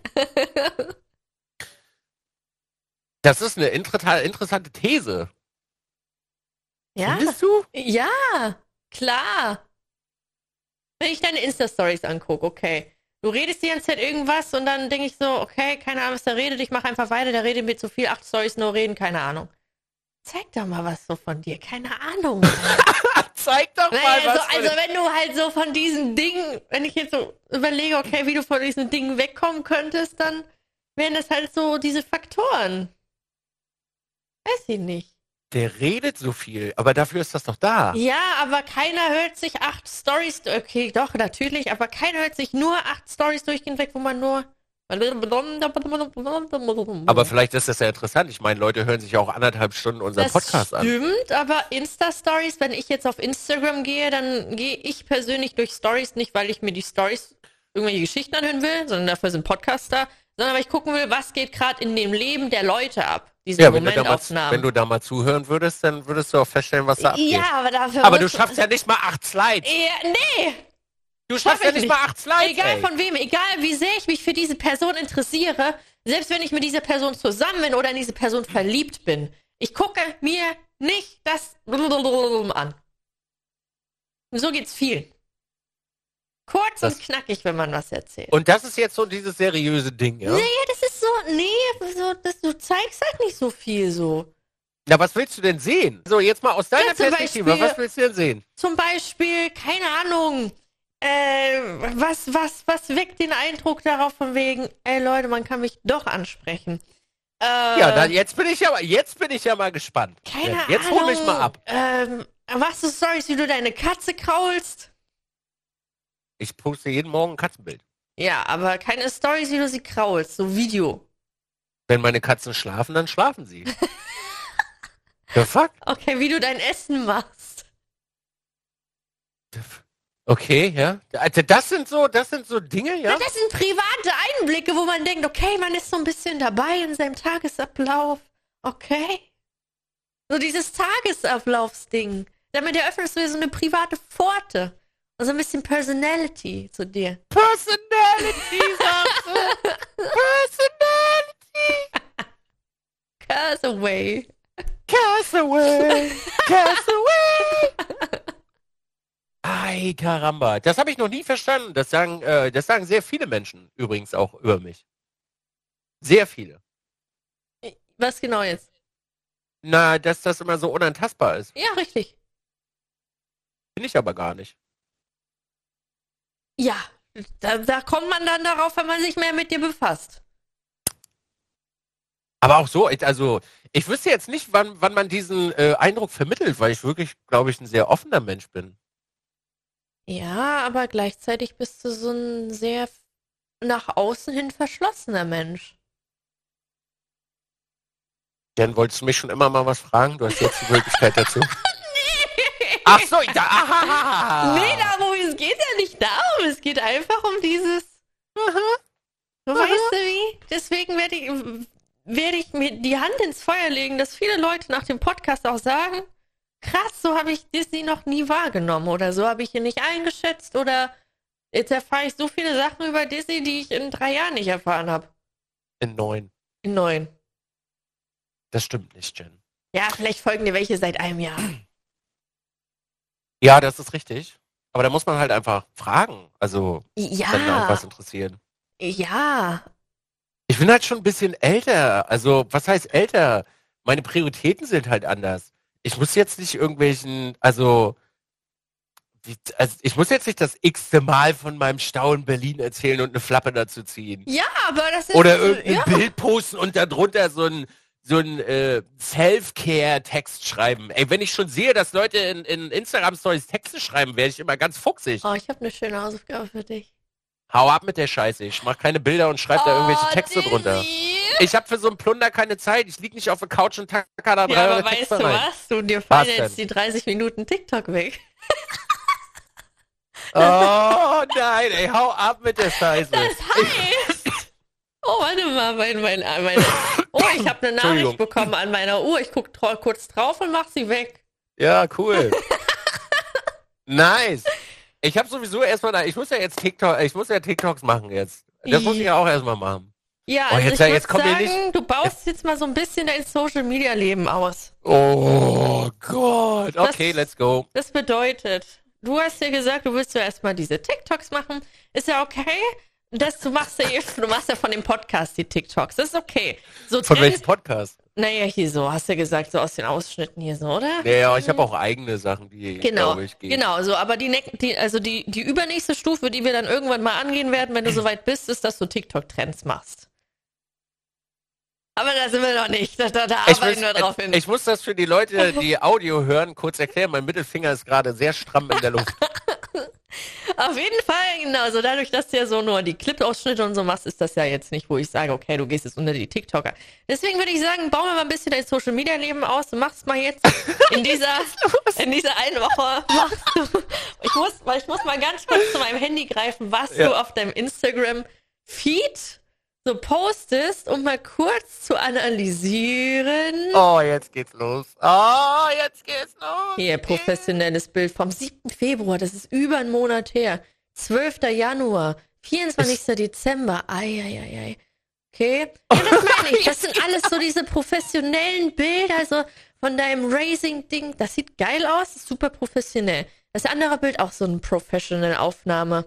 Das ist eine interessante These. Ja. Findest du? Ja, klar. Wenn ich deine Insta-Stories angucke, okay. Du redest die ganze Zeit irgendwas und dann denke ich so, okay, keine Ahnung, was der redet, ich mache einfach weiter, der redet mir zu viel, 8 Stories nur reden, keine Ahnung. Zeig doch mal was so von dir, keine Ahnung. Zeig doch mal Naja, was. also wenn du halt so von diesen Dingen, wenn ich jetzt so überlege, okay, wie du von diesen Dingen wegkommen könntest, dann wären das halt so diese Faktoren. Weiß ich nicht. Der redet so viel, aber dafür ist das doch da. Ja, aber keiner hört sich 8 Stories, okay, doch, natürlich, aber keiner hört sich nur 8 Stories durchgehend weg, wo man nur. Aber vielleicht ist das ja interessant. Ich meine, Leute hören sich ja auch 1,5 Stunden unseren Podcast an. Das stimmt, aber Insta-Stories, wenn ich jetzt auf Instagram gehe, dann gehe ich persönlich durch Stories, nicht weil ich mir die Stories irgendwelche Geschichten anhören will, sondern dafür sind Podcasts da, sondern weil ich gucken will, was geht gerade in dem Leben der Leute ab. Diese Ja, Momentaufnahmen. wenn du da mal zuhören würdest, dann würdest du auch feststellen, was da abgeht. Ja, aber dafür Aber du schaffst ja nicht mal 8 Slides. Ja, nee! Du schaffst ja nicht mal 8 Slides, Egal ey. von wem, egal wie sehr ich mich für diese Person interessiere, selbst wenn ich mit dieser Person zusammen bin oder in diese Person verliebt bin, ich gucke mir nicht das an. Und so geht's viel. Kurz und knackig, wenn man was erzählt. Und das ist jetzt so dieses seriöse Ding, ja? Nee, das ist so, du zeigst halt nicht so viel so. Na, was willst du denn sehen? So, jetzt mal aus deiner zum Perspektive, Beispiel- was willst du denn sehen? Zum Beispiel, keine Ahnung, was weckt den Eindruck darauf von wegen, ey Leute, man kann mich doch ansprechen. Ja, jetzt bin ich ja mal gespannt. Keine Jetzt Ahnung. hol mich mal ab. Machst du Stories, wie du deine Katze kraulst? Ich poste jeden Morgen ein Katzenbild. Ja, aber keine Stories, wie du sie kraulst, so Video. Wenn meine Katzen schlafen, dann schlafen sie. The fuck? Okay, wie du dein Essen machst. Okay, ja. Also das sind so Dinge, ja? Ja, das sind private Einblicke, wo man denkt, okay, man ist so ein bisschen dabei in seinem Tagesablauf. Okay. So dieses Tagesablaufsding. Damit eröffnest du dir so eine private Pforte. Und so ein bisschen Personality zu dir. Personality, sagst du? Personality. Castaway. Castaway. Castaway. Ay, Caramba. Das habe ich noch nie verstanden. Das sagen sehr viele Menschen übrigens auch über mich. Sehr viele. Was genau jetzt? Na, dass das immer so unantastbar ist. Ja, richtig. Finde ich aber gar nicht. Ja, da kommt man dann darauf, wenn man sich mehr mit dir befasst. Aber auch so, also ich wüsste jetzt nicht, wann man diesen Eindruck vermittelt, weil ich wirklich, glaube ich, ein sehr offener Mensch bin. Ja, aber gleichzeitig bist du so ein sehr nach außen hin verschlossener Mensch. Dann wolltest du mich schon immer mal was fragen? Du hast jetzt die Möglichkeit dazu. Ach so, aha. Nee, darum, es geht ja nicht darum. Es geht einfach um dieses. Du weißt du wie? Deswegen werde ich mir die Hand ins Feuer legen, dass viele Leute nach dem Podcast auch sagen, krass, so habe ich Disney noch nie wahrgenommen oder so habe ich ihn nicht eingeschätzt oder jetzt erfahre ich so viele Sachen über Disney, die ich in 3 Jahren nicht erfahren habe. In 9. In 9. Das stimmt nicht, Jen. Ja, vielleicht folgen dir welche seit einem Jahr. Ja, das ist richtig. Aber da muss man halt einfach fragen. Also, wenn da was interessiert. Ja. Ich bin halt schon ein bisschen älter. Also, was heißt älter? Meine Prioritäten sind halt anders. Ich muss jetzt nicht ich muss jetzt nicht das x-te Mal von meinem Stau in Berlin erzählen und eine Flappe dazu ziehen. Ja, aber das ist... Oder irgendein Bild posten und darunter so ein Self-Care-Text schreiben. Ey, wenn ich schon sehe, dass Leute in Instagram-Stories Texte schreiben, werde ich immer ganz fuchsig. Oh, ich habe eine schöne Hausaufgabe für dich. Hau ab mit der Scheiße. Ich mach keine Bilder und schreibe da irgendwelche Texte drunter. Ich habe für so einen Plunder keine Zeit. Ich lieg nicht auf der Couch und tacker da Ja, aber Texte weißt du rein. was? Dir fallen Was jetzt denn? die 30 Minuten TikTok weg. Oh nein, ey, hau ab mit der Scheiße. Das heißt... Oh, warte mal, oh, ich habe eine Nachricht Entschuldigung. bekommen an meiner Uhr. Ich gucke kurz drauf und mach sie weg. Ja, cool. Nice. Ich habe sowieso erstmal, ich muss ja TikToks machen jetzt. Das muss ich ja auch erstmal machen. Ja, Oh, also jetzt- ich jetzt würde kommt mir sagen, du baust jetzt mal so ein bisschen dein Social-Media-Leben aus. Oh Gott. Okay, let's go. Das bedeutet, du hast ja gesagt, du willst ja erstmal diese TikToks machen. Ist ja okay. Du machst ja von dem Podcast die TikToks. Das ist okay. So Von welchem Podcast? Naja, hier so, hast du ja gesagt, so aus den Ausschnitten hier so, oder? Ja, ich habe auch eigene Sachen, die, Genau, glaube ich, gehen. genau, so, aber die übernächste Stufe, die wir dann irgendwann mal angehen werden, wenn du soweit bist, ist, dass du TikTok-Trends machst. Aber da sind wir noch nicht, da arbeiten wir drauf hin. Ich muss das für die Leute, die Audio hören, kurz erklären. Mein Mittelfinger ist gerade sehr stramm in der Luft. Auf jeden Fall, genau, so dadurch, dass du ja so nur die Clip-Ausschnitte und so machst, ist das ja jetzt nicht, wo ich sage, okay, du gehst jetzt unter die TikToker. Deswegen würde ich sagen, bauen wir mal ein bisschen dein Social-Media-Leben aus. Du machst mal jetzt in dieser einen Woche, ich muss mal ganz kurz zu meinem Handy greifen, was du auf deinem Instagram-Feed so postest, um mal kurz zu analysieren. Oh, jetzt geht's los. Oh, jetzt geht's los. Hier, professionelles Bild vom 7. Februar, das ist über einen Monat her. 12. Januar, 24. Dezember, ei. Okay, ja, das meine ich. Das sind alles so diese professionellen Bilder, also von deinem Racing-Ding. Das sieht geil aus, ist super professionell. Das andere Bild auch so eine Professional-Aufnahme.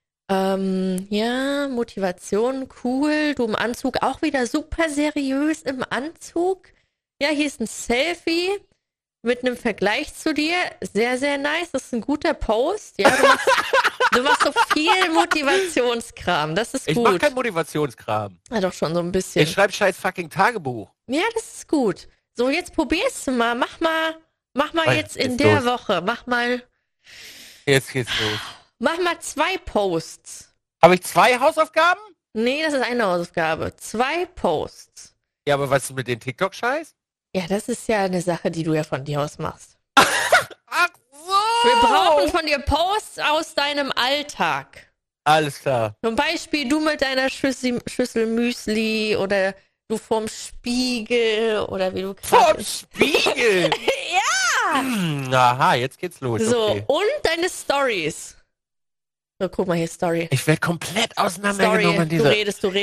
Ja, Motivation, cool. Du im Anzug auch wieder super seriös im Anzug. Ja, hier ist ein Selfie mit einem Vergleich zu dir. Sehr, sehr nice. Das ist ein guter Post. Ja, du machst so viel Motivationskram. Das ist Ich gut. mach keinen Motivationskram. Ja, doch schon so ein bisschen. Ich schreibe scheiß fucking Tagebuch. Ja, das ist gut. So, jetzt probierst du mal. Mach mal jetzt in Jetzt der los. Woche. Mach mal Jetzt geht's los. 2 Posts. Habe ich 2 Hausaufgaben? Nee, das ist eine Hausaufgabe. 2 Posts. Ja, aber was ist mit den TikTok-Scheiß? Ja, das ist ja eine Sache, die du ja von dir aus machst. Ach so. Wir brauchen von dir Posts aus deinem Alltag. Alles klar. Zum Beispiel du mit deiner Schüssel Müsli oder du vorm Spiegel oder wie du Vom gerade... Spiegel. Ja! Aha, jetzt geht's los. So, Okay. und deine Stories. So, guck mal hier, Story. Ich werde komplett Story. auseinandergenommen in Du dieser...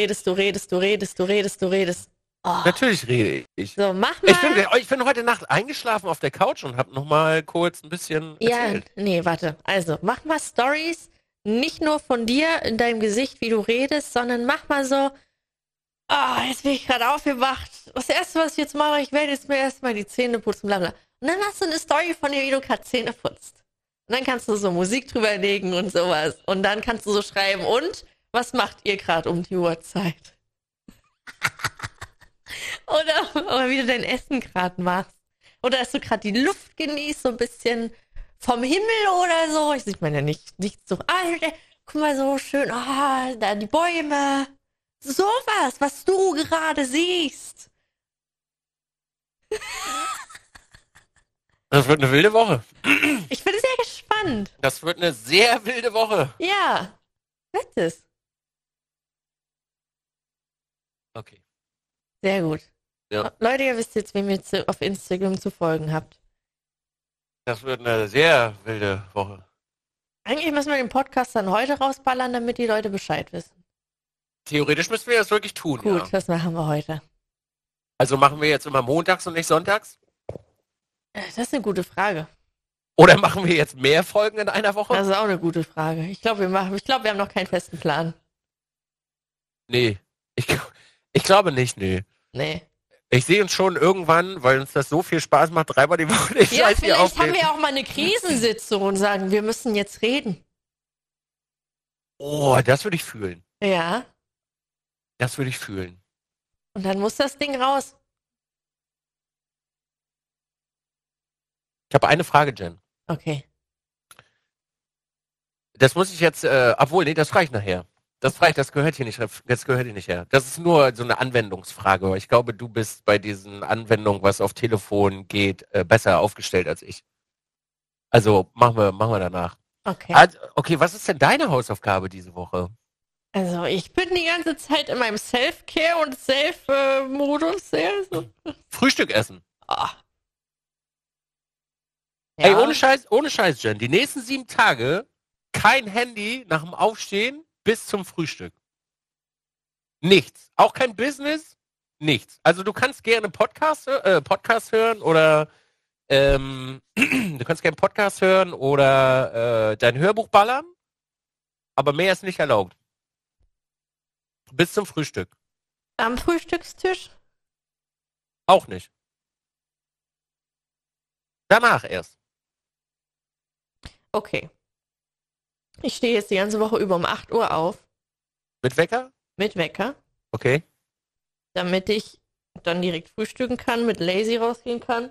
redest. Oh. Natürlich rede ich. So, mach mal. Ich bin heute Nacht eingeschlafen auf der Couch und habe noch mal kurz ein bisschen Ja, erzählt. nee, warte. Also, mach mal Stories, nicht nur von dir in deinem Gesicht, wie du redest, sondern mach mal so, jetzt bin ich gerade aufgewacht. Das Erste, was ich jetzt mache, ich werde jetzt mir erstmal die Zähne putzen, bla bla. Und dann hast du eine Story von dir, wie du gerade Zähne putzt. Und dann kannst du so Musik drüber legen und sowas. Und dann kannst du so schreiben, und was macht ihr gerade um die Uhrzeit? Oder wie du dein Essen gerade machst. Oder dass du gerade die Luft genießt, so ein bisschen vom Himmel oder so. Ich meine ja nicht so, Alter, guck mal, so schön, da die Bäume. Sowas, was du gerade siehst. Das wird eine wilde Woche. Ich bin sehr gespannt. Das wird eine sehr wilde Woche. Ja, wird es. Okay. Sehr gut. Ja. Leute, ihr wisst jetzt, wem ihr auf Instagram zu folgen habt. Das wird eine sehr wilde Woche. Eigentlich müssen wir den Podcast dann heute rausballern, damit die Leute Bescheid wissen. Theoretisch müssten wir das wirklich tun, Gut, ja. das machen wir heute. Also machen wir jetzt immer montags und nicht sonntags? Das ist eine gute Frage. Oder machen wir jetzt mehr Folgen in einer Woche? Das ist auch eine gute Frage. Ich glaube, wir haben noch keinen festen Plan. Nee. Ich glaube nicht, nee. Nee. Ich sehe uns schon irgendwann, weil uns das so viel Spaß macht, 3-mal die Woche den Ja, Scheiß hier vielleicht haben aufnehmen. wir auch mal eine Krisensitzung und sagen, wir müssen jetzt reden. Oh, das würde ich fühlen. Ja. Das würde ich fühlen. Und dann muss das Ding raus. Ich habe eine Frage, Jen. Okay. Das muss ich jetzt, obwohl, nee, das frage ich nachher. Das gehört hier nicht, das gehört hier nicht her. Das ist nur so eine Anwendungsfrage, aber ich glaube, du bist bei diesen Anwendungen, was auf Telefon geht, besser aufgestellt als ich. Also machen wir danach. Okay. Also, okay, was ist denn deine Hausaufgabe diese Woche? Also ich bin die ganze Zeit in meinem Self-Care und Self-Modus. So. Frühstück essen. Ah. Ey, Ja. ohne Scheiß, Jen. Die nächsten 7 Tage kein Handy nach dem Aufstehen bis zum Frühstück. Nichts. Auch kein Business. Nichts. Also du kannst gerne Podcast hören oder du kannst gerne Podcast hören oder dein Hörbuch ballern, aber mehr ist nicht erlaubt. Bis zum Frühstück. Am Frühstückstisch? Auch nicht. Danach erst. Okay. Ich stehe jetzt die ganze Woche über um 8 Uhr auf Mit Wecker? mit Wecker, Okay. damit ich dann direkt frühstücken kann, mit Lazy rausgehen kann.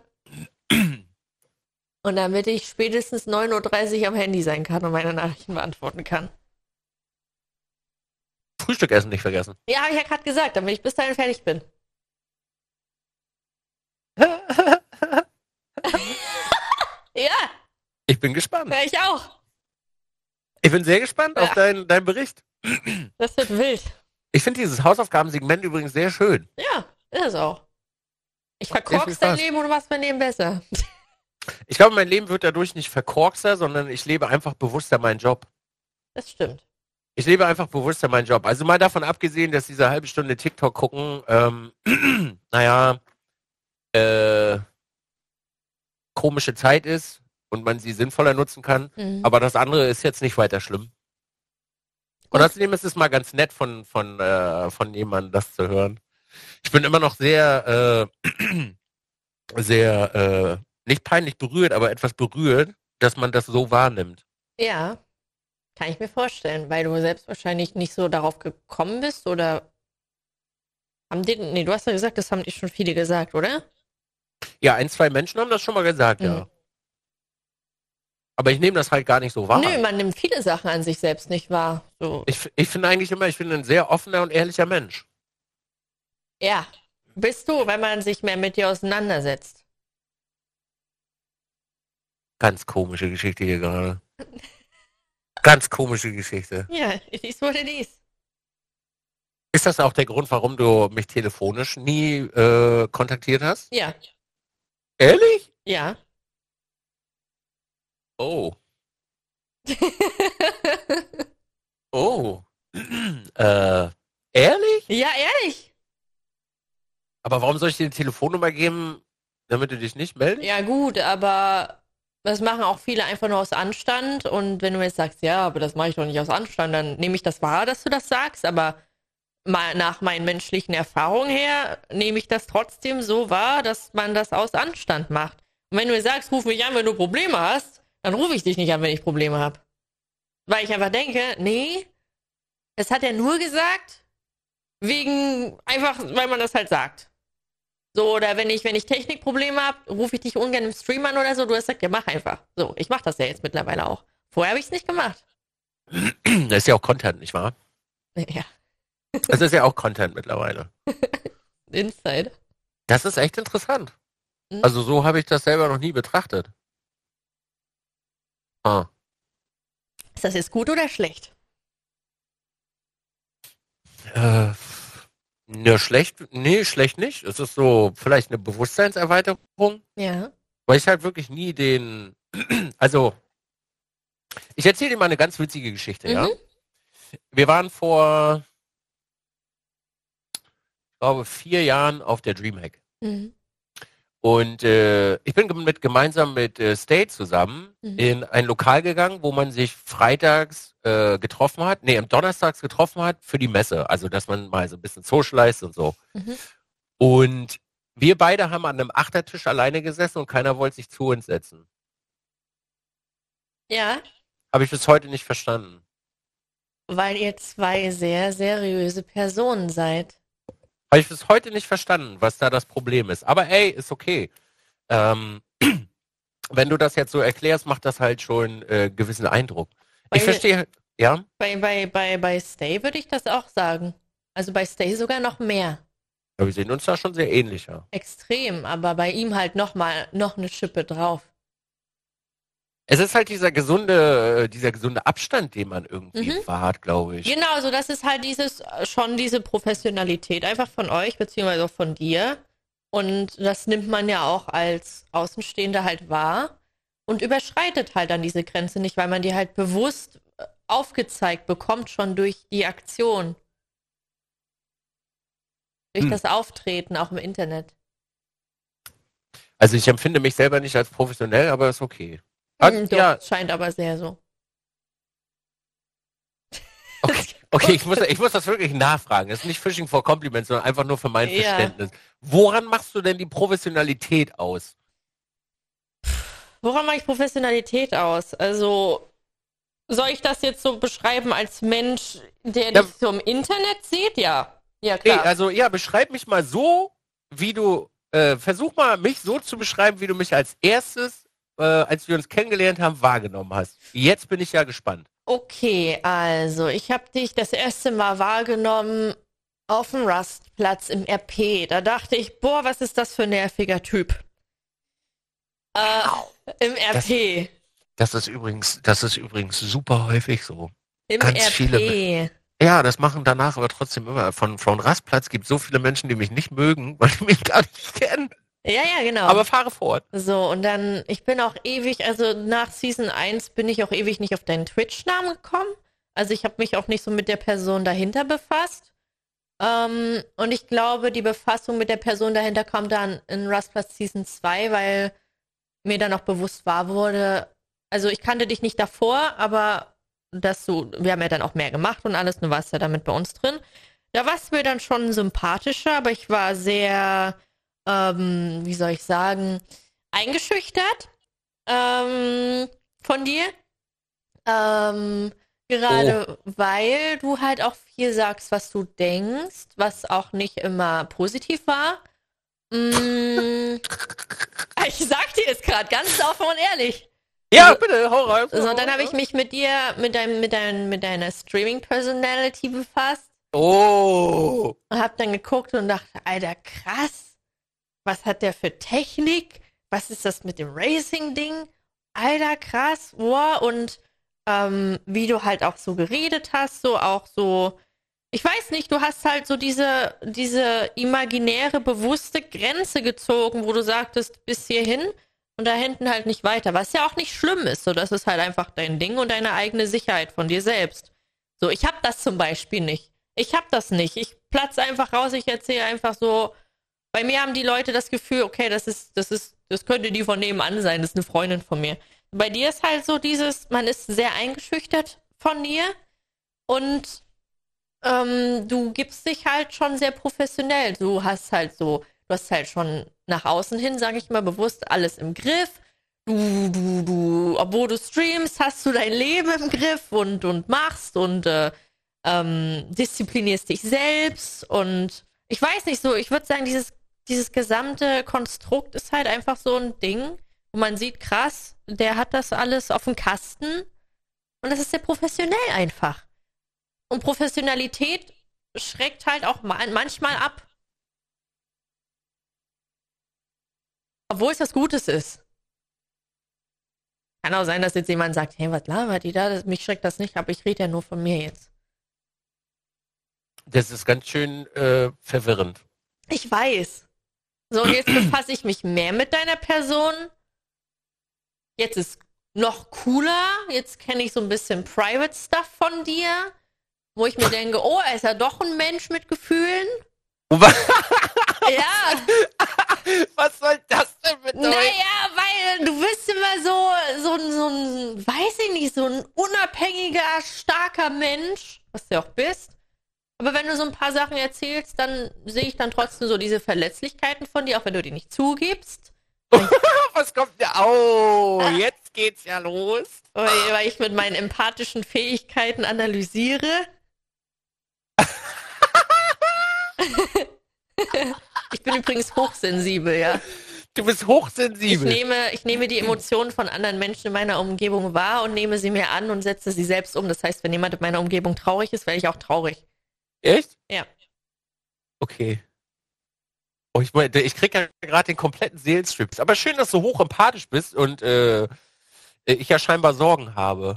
Und damit ich spätestens 9:30 Uhr am Handy sein kann und meine Nachrichten beantworten kann. Frühstück essen nicht vergessen. Ja, habe ich ja gerade gesagt, damit ich bis dahin fertig bin. Ja, Ich bin gespannt. ja, ich auch. Ich bin sehr gespannt auf deinen Bericht. Das wird wild. Ich finde dieses Hausaufgabensegment übrigens sehr schön. Ja, ist es auch. Ich Sehr viel verkork's dein Spaß. Leben und du machst mein Leben besser. Ich glaube, mein Leben wird dadurch nicht verkorkster, sondern ich lebe einfach bewusster meinen Job. Das stimmt. Ich lebe einfach bewusster meinen Job. Also mal davon abgesehen, dass diese halbe Stunde TikTok gucken, naja, komische Zeit ist und man sie sinnvoller nutzen kann. Mhm. Aber das andere ist jetzt nicht weiter schlimm. Und Gut. außerdem ist es mal ganz nett von jemandem das zu hören. Ich bin immer noch sehr, sehr, nicht peinlich berührt, aber etwas berührt, dass man das so wahrnimmt. Ja, kann ich mir vorstellen, weil du selbst wahrscheinlich nicht so darauf gekommen bist oder nee, du hast ja gesagt, das haben die schon viele gesagt, oder? Ja, 1, 2 Menschen haben das schon mal gesagt, ja. Aber ich nehme das halt gar nicht so wahr. Nö, man nimmt viele Sachen an sich selbst nicht wahr. So. Ich finde eigentlich immer, ich bin ein sehr offener und ehrlicher Mensch. Ja, bist du, wenn man sich mehr mit dir auseinandersetzt. Ganz komische Geschichte hier gerade. Ganz komische Geschichte. Ja, it is what it is. Ist das auch der Grund, warum du mich telefonisch nie kontaktiert hast? Ja, Ehrlich? ja. Oh. Oh. Ehrlich? Ja, ehrlich. Aber warum soll ich dir eine Telefonnummer geben, damit du dich nicht meldest? Ja, gut, aber das machen auch viele einfach nur aus Anstand. Und wenn du jetzt sagst, ja, aber das mache ich doch nicht aus Anstand, dann nehme ich das wahr, dass du das sagst. Aber mal nach meinen menschlichen Erfahrungen her nehme ich das trotzdem so wahr, dass man das aus Anstand macht. Und wenn du mir sagst, ruf mich an, wenn du Probleme hast, dann rufe ich dich nicht an, wenn ich Probleme habe. Weil ich einfach denke, nee, es hat er nur gesagt, einfach, weil man das halt sagt. So, oder wenn ich Technikprobleme habe, rufe ich dich ungern im Stream an oder so. Du hast gesagt, ja, mach einfach. So, ich mache das ja jetzt mittlerweile auch. Vorher habe ich es nicht gemacht. Das ist ja auch Content, nicht wahr? Ja, Das ist ja auch Content mittlerweile. Inside. Das ist echt interessant. Mhm. Also so habe ich das selber noch nie betrachtet. Ah. Ist das jetzt gut oder schlecht? Ja, schlecht. Nee, schlecht nicht. Es ist so vielleicht eine Bewusstseinserweiterung, Ja. weil ich halt wirklich nie also, ich erzähle dir mal eine ganz witzige Geschichte, ja? Mhm. Wir waren vor, ich glaube, 4 Jahren auf der Dreamhack. Mhm. Und ich bin gemeinsam mit State zusammen in ein Lokal gegangen, wo man sich freitags getroffen hat, donnerstags getroffen hat für die Messe. Also, dass man mal so ein bisschen socialized und so. Mhm. Und wir beide haben an einem Achtertisch alleine gesessen und keiner wollte sich zu uns setzen. Ja, Habe ich bis heute nicht verstanden. weil ihr zwei sehr seriöse Personen seid. Habe ich bis heute nicht verstanden, was da das Problem ist. Aber ey, ist okay. wenn du das jetzt so erklärst, macht das halt schon gewissen Eindruck. Ich Bei, verstehe, ja. bei Stay würde ich das auch sagen. Also bei Stay sogar noch mehr. Ja, wir sehen uns da schon sehr ähnlich, ja. Extrem, aber bei ihm halt noch eine Schippe drauf. Es ist halt dieser gesunde Abstand, den man irgendwie wahrt, glaube ich. Genau, so das ist halt schon diese Professionalität einfach von euch, beziehungsweise auch von dir. Und das nimmt man ja auch als Außenstehender halt wahr und überschreitet halt dann diese Grenze nicht, weil man die halt bewusst aufgezeigt bekommt, schon durch die Aktion. Durch das Auftreten, auch im Internet. Also ich empfinde mich selber nicht als professionell, aber ist okay. Doch, Ja, scheint aber sehr so. okay, ich muss das wirklich nachfragen. Das ist nicht Fishing for Compliments, sondern einfach nur für mein Ja. Verständnis. Woran machst du denn die Professionalität aus? Woran mache ich Professionalität aus? Also, soll ich das jetzt so beschreiben als Mensch, der Ja. dich so im Internet sieht? Ja. Ja, Nee, klar. also ja, beschreib mich mal so, wie du, versuch mal mich so zu beschreiben, wie du mich als erstes, als wir uns kennengelernt haben, wahrgenommen hast. Jetzt bin ich ja gespannt. Okay, also, ich habe dich das erste Mal wahrgenommen auf dem Rustplatz im RP. Da dachte ich, boah, was ist das für ein nerviger Typ? Im RP. Das ist übrigens super häufig so. Im Ganz viele. RP. Ja, das machen danach aber trotzdem immer. Von Rastplatz gibt es so viele Menschen, die mich nicht mögen, weil die mich gar nicht kennen. Ja, ja, genau. Aber fahre fort. So, und dann, ich bin auch ewig, also nach Season 1 bin ich auch ewig nicht auf deinen Twitch-Namen gekommen. Also ich habe mich auch nicht so mit der Person dahinter befasst. Und ich glaube, die Befassung mit der Person dahinter kam dann in Rustplatz Season 2, weil mir dann auch bewusst wurde, also ich kannte dich nicht davor, aber wir haben ja dann auch mehr gemacht und alles, du warst ja damit bei uns drin. Da warst du mir dann schon sympathischer, aber ich war sehr, wie soll ich sagen, eingeschüchtert von dir. Gerade weil du halt auch viel sagst, was du denkst, was auch nicht immer positiv war. Ich sag dir jetzt gerade ganz offen und ehrlich. Ja, Also, bitte, hau rein. So, und dann habe ich mich mit dir, mit deiner Streaming-Personality befasst Oh. und habe dann geguckt und dachte, Alter, krass, was hat der für Technik? Was ist das mit dem Racing-Ding? Alter, krass, wow. Und wie du halt auch so geredet hast, so auch so, ich weiß nicht, du hast halt so diese imaginäre, bewusste Grenze gezogen, wo du sagtest, bis hierhin und da hinten halt nicht weiter, was ja auch nicht schlimm ist, so, das ist halt einfach dein Ding und deine eigene Sicherheit von dir selbst. So, ich hab das zum Beispiel nicht. Ich hab das nicht. Ich platze einfach raus, ich erzähle einfach so, bei mir haben die Leute das Gefühl, okay, das könnte die von nebenan sein, das ist eine Freundin von mir. Bei dir ist halt so man ist sehr eingeschüchtert von dir und du gibst dich halt schon sehr professionell. Du hast halt schon nach außen hin, sage ich mal, bewusst alles im Griff. Obwohl du streamst, hast du dein Leben im Griff und machst und disziplinierst dich selbst und ich weiß nicht so, ich würde sagen, dieses gesamte Konstrukt ist halt einfach so ein Ding, wo man sieht, krass, der hat das alles auf dem Kasten und das ist sehr professionell einfach. Und Professionalität schreckt halt auch manchmal ab. Obwohl es was Gutes ist. Kann auch sein, dass jetzt jemand sagt, hey, was labert die da? Mich schreckt das nicht, aber ich rede ja nur von mir jetzt. Das ist ganz schön verwirrend. Ich weiß. So, und jetzt befasse ich mich mehr mit deiner Person. Jetzt ist noch cooler. Jetzt kenne ich so ein bisschen Private Stuff von dir, wo ich mir denke, oh, er ist ja doch ein Mensch mit Gefühlen. Ja. Was soll das denn bedeuten? Naja, weil du bist immer so ein, weiß ich nicht, so ein unabhängiger, starker Mensch, was du ja auch bist. Aber wenn du so ein paar Sachen erzählst, dann sehe ich dann trotzdem so diese Verletzlichkeiten von dir, auch wenn du die nicht zugibst. Was kommt denn? Oh, jetzt geht's ja los. Weil ich mit meinen empathischen Fähigkeiten analysiere. Ich bin übrigens hochsensibel, ja. Du bist Ich hochsensibel. nehme die Emotionen von anderen Menschen in meiner Umgebung wahr und nehme sie mir an und setze sie selbst um. Das heißt, wenn jemand in meiner Umgebung traurig ist, werde ich auch traurig. Echt? Ja. Okay. Oh, ich krieg ja gerade den kompletten Seelenstrip. Aber schön, dass du hoch empathisch bist und ich ja scheinbar Sorgen habe.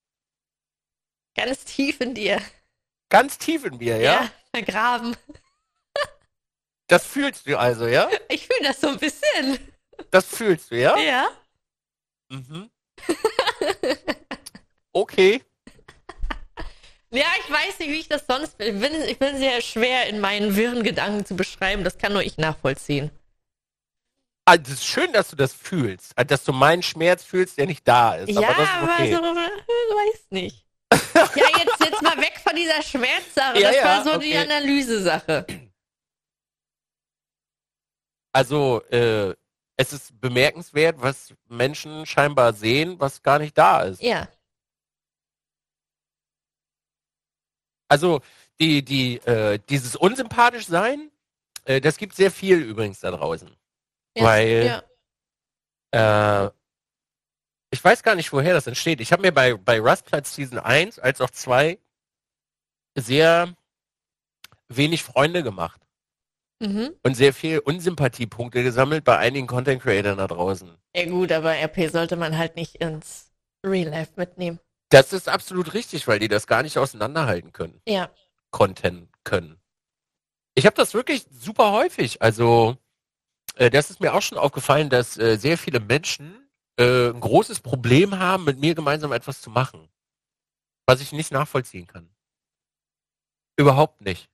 Ganz tief in dir. Ganz tief in mir, ja? Ja, vergraben. Das fühlst du also, ja? Ich fühle das so ein bisschen. Das fühlst du, ja? Ja. Mhm. Okay. Ja, ich weiß nicht, wie ich das sonst will. Ich bin sehr schwer in meinen wirren Gedanken zu beschreiben. Das kann nur ich nachvollziehen. Also, es ist schön, dass du das fühlst. Dass du meinen Schmerz fühlst, der nicht da ist. Ja, Aber das ist okay. aber so, weiß nicht. Ja, jetzt mal weg von dieser Schmerzsache. Ja, Das ja, war so okay. die Analyse-Sache. Also, es ist bemerkenswert, was Menschen scheinbar sehen, was gar nicht da ist. Ja. Also, dieses unsympathisch sein, das gibt sehr viel übrigens da draußen. Ja, Weil, ich weiß gar nicht, woher das entsteht. Ich habe mir bei Rustplatz Season 1 als auch 2 sehr wenig Freunde gemacht Mhm. und sehr viel Unsympathiepunkte gesammelt bei einigen Content Creatern da draußen. Ja gut, aber RP sollte man halt nicht ins Real Life mitnehmen. Das ist absolut richtig, weil die das gar nicht auseinanderhalten können. Ja. Content können. Ich habe das wirklich super häufig. Also, das ist mir auch schon aufgefallen, dass sehr viele Menschen ein großes Problem haben, mit mir gemeinsam etwas zu machen. Was ich nicht nachvollziehen kann. Überhaupt nicht.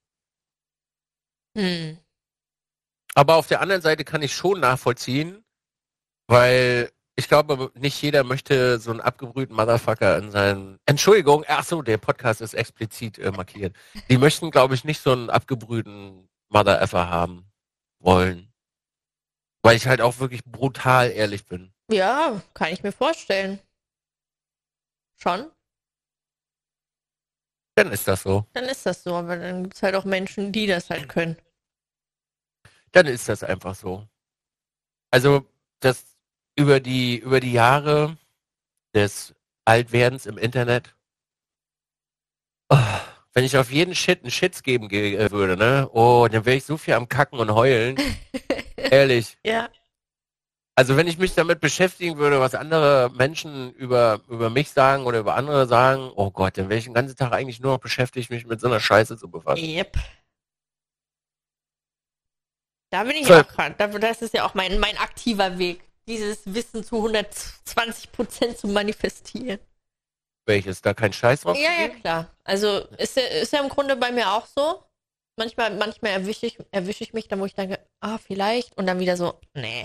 Hm. Aber auf der anderen Seite kann ich schon nachvollziehen, weil ich glaube, nicht jeder möchte so einen abgebrühten Motherfucker in seinen... Entschuldigung, ach so, der Podcast ist explizit markiert. Die möchten, glaube ich, nicht so einen abgebrühten Mothereffer haben wollen. Weil ich halt auch wirklich brutal ehrlich bin. Ja, kann ich mir vorstellen. Schon? Dann ist das so. Dann ist das so. Aber dann gibt es halt auch Menschen, die das halt können. Dann ist das einfach so. Also, das über die Jahre des Altwerdens im Internet, oh, wenn ich auf jeden Shit einen Shits geben würde, ne? Oh, dann wäre ich so viel am Kacken und Heulen. Ehrlich. Ja. Also wenn ich mich damit beschäftigen würde, was andere Menschen über mich sagen oder über andere sagen, oh Gott, dann wäre ich den ganzen Tag eigentlich nur noch beschäftigt, mich mit so einer Scheiße zu befassen. Yep. Da bin ich So. auch gerade. Das ist ja auch mein aktiver Weg, dieses Wissen zu 120% zu manifestieren. Welches? Da kein Scheiß drauf? Ja, ja, klar. Also ist ja im Grunde bei mir auch so. Manchmal erwische ich mich dann, wo ich denke, vielleicht. Und dann wieder so, nee.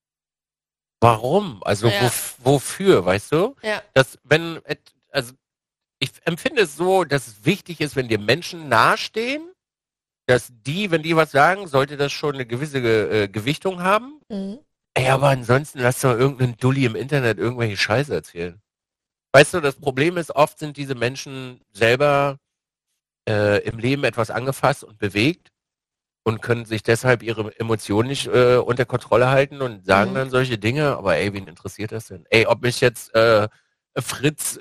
Warum? Also Ja. wofür, weißt du? Ja. Also ich empfinde es so, dass es wichtig ist, wenn dir Menschen nahestehen, dass die, wenn die was sagen, sollte das schon eine gewisse Gewichtung haben. Mhm. Ey, aber ansonsten lass doch irgendeinen Dulli im Internet irgendwelche Scheiße erzählen. Weißt du, das Problem ist, oft sind diese Menschen selber im Leben etwas angefasst und bewegt und können sich deshalb ihre Emotionen nicht unter Kontrolle halten und sagen dann solche Dinge. Aber ey, wen interessiert das denn? Ey, ob mich jetzt Fritz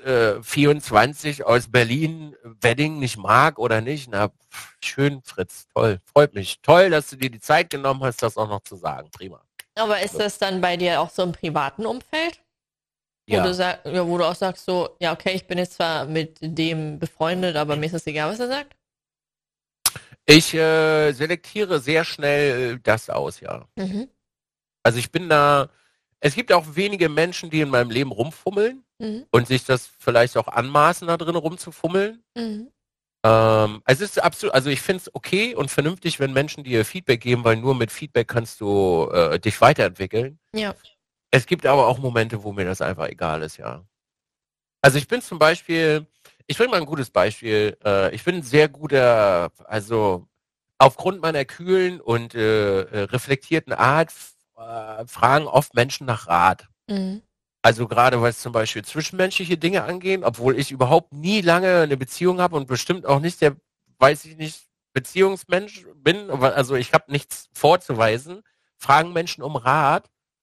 24 aus Berlin Wedding nicht mag oder nicht, na, schön, Fritz, toll, freut mich. Toll, dass du dir die Zeit genommen hast, das auch noch zu sagen. Prima. Aber ist das dann bei dir auch so im privaten Umfeld? Wo, Ja. wo du auch sagst so, ja, okay, ich bin jetzt zwar mit dem befreundet, aber mir ist es egal, was er sagt? Ich selektiere sehr schnell das aus, ja. Mhm. Also es gibt auch wenige Menschen, die in meinem Leben rumfummeln Mhm. und sich das vielleicht auch anmaßen, da drin rumzufummeln. Mhm. Es ist absolut, also ich finde es okay und vernünftig, wenn Menschen dir Feedback geben, weil nur mit Feedback kannst du dich weiterentwickeln. Ja. Es gibt aber auch Momente, wo mir das einfach egal ist, ja. Also ich bin zum Beispiel, ich bringe mal ein gutes Beispiel. Ich bin ein sehr guter, also aufgrund meiner kühlen und reflektierten Art fragen oft Menschen nach Rat. Mhm. Also gerade was zum Beispiel zwischenmenschliche Dinge angehen, obwohl ich überhaupt nie lange eine Beziehung habe und bestimmt auch nicht der, weiß ich nicht, Beziehungsmensch bin, also ich habe nichts vorzuweisen, fragen Menschen um Rat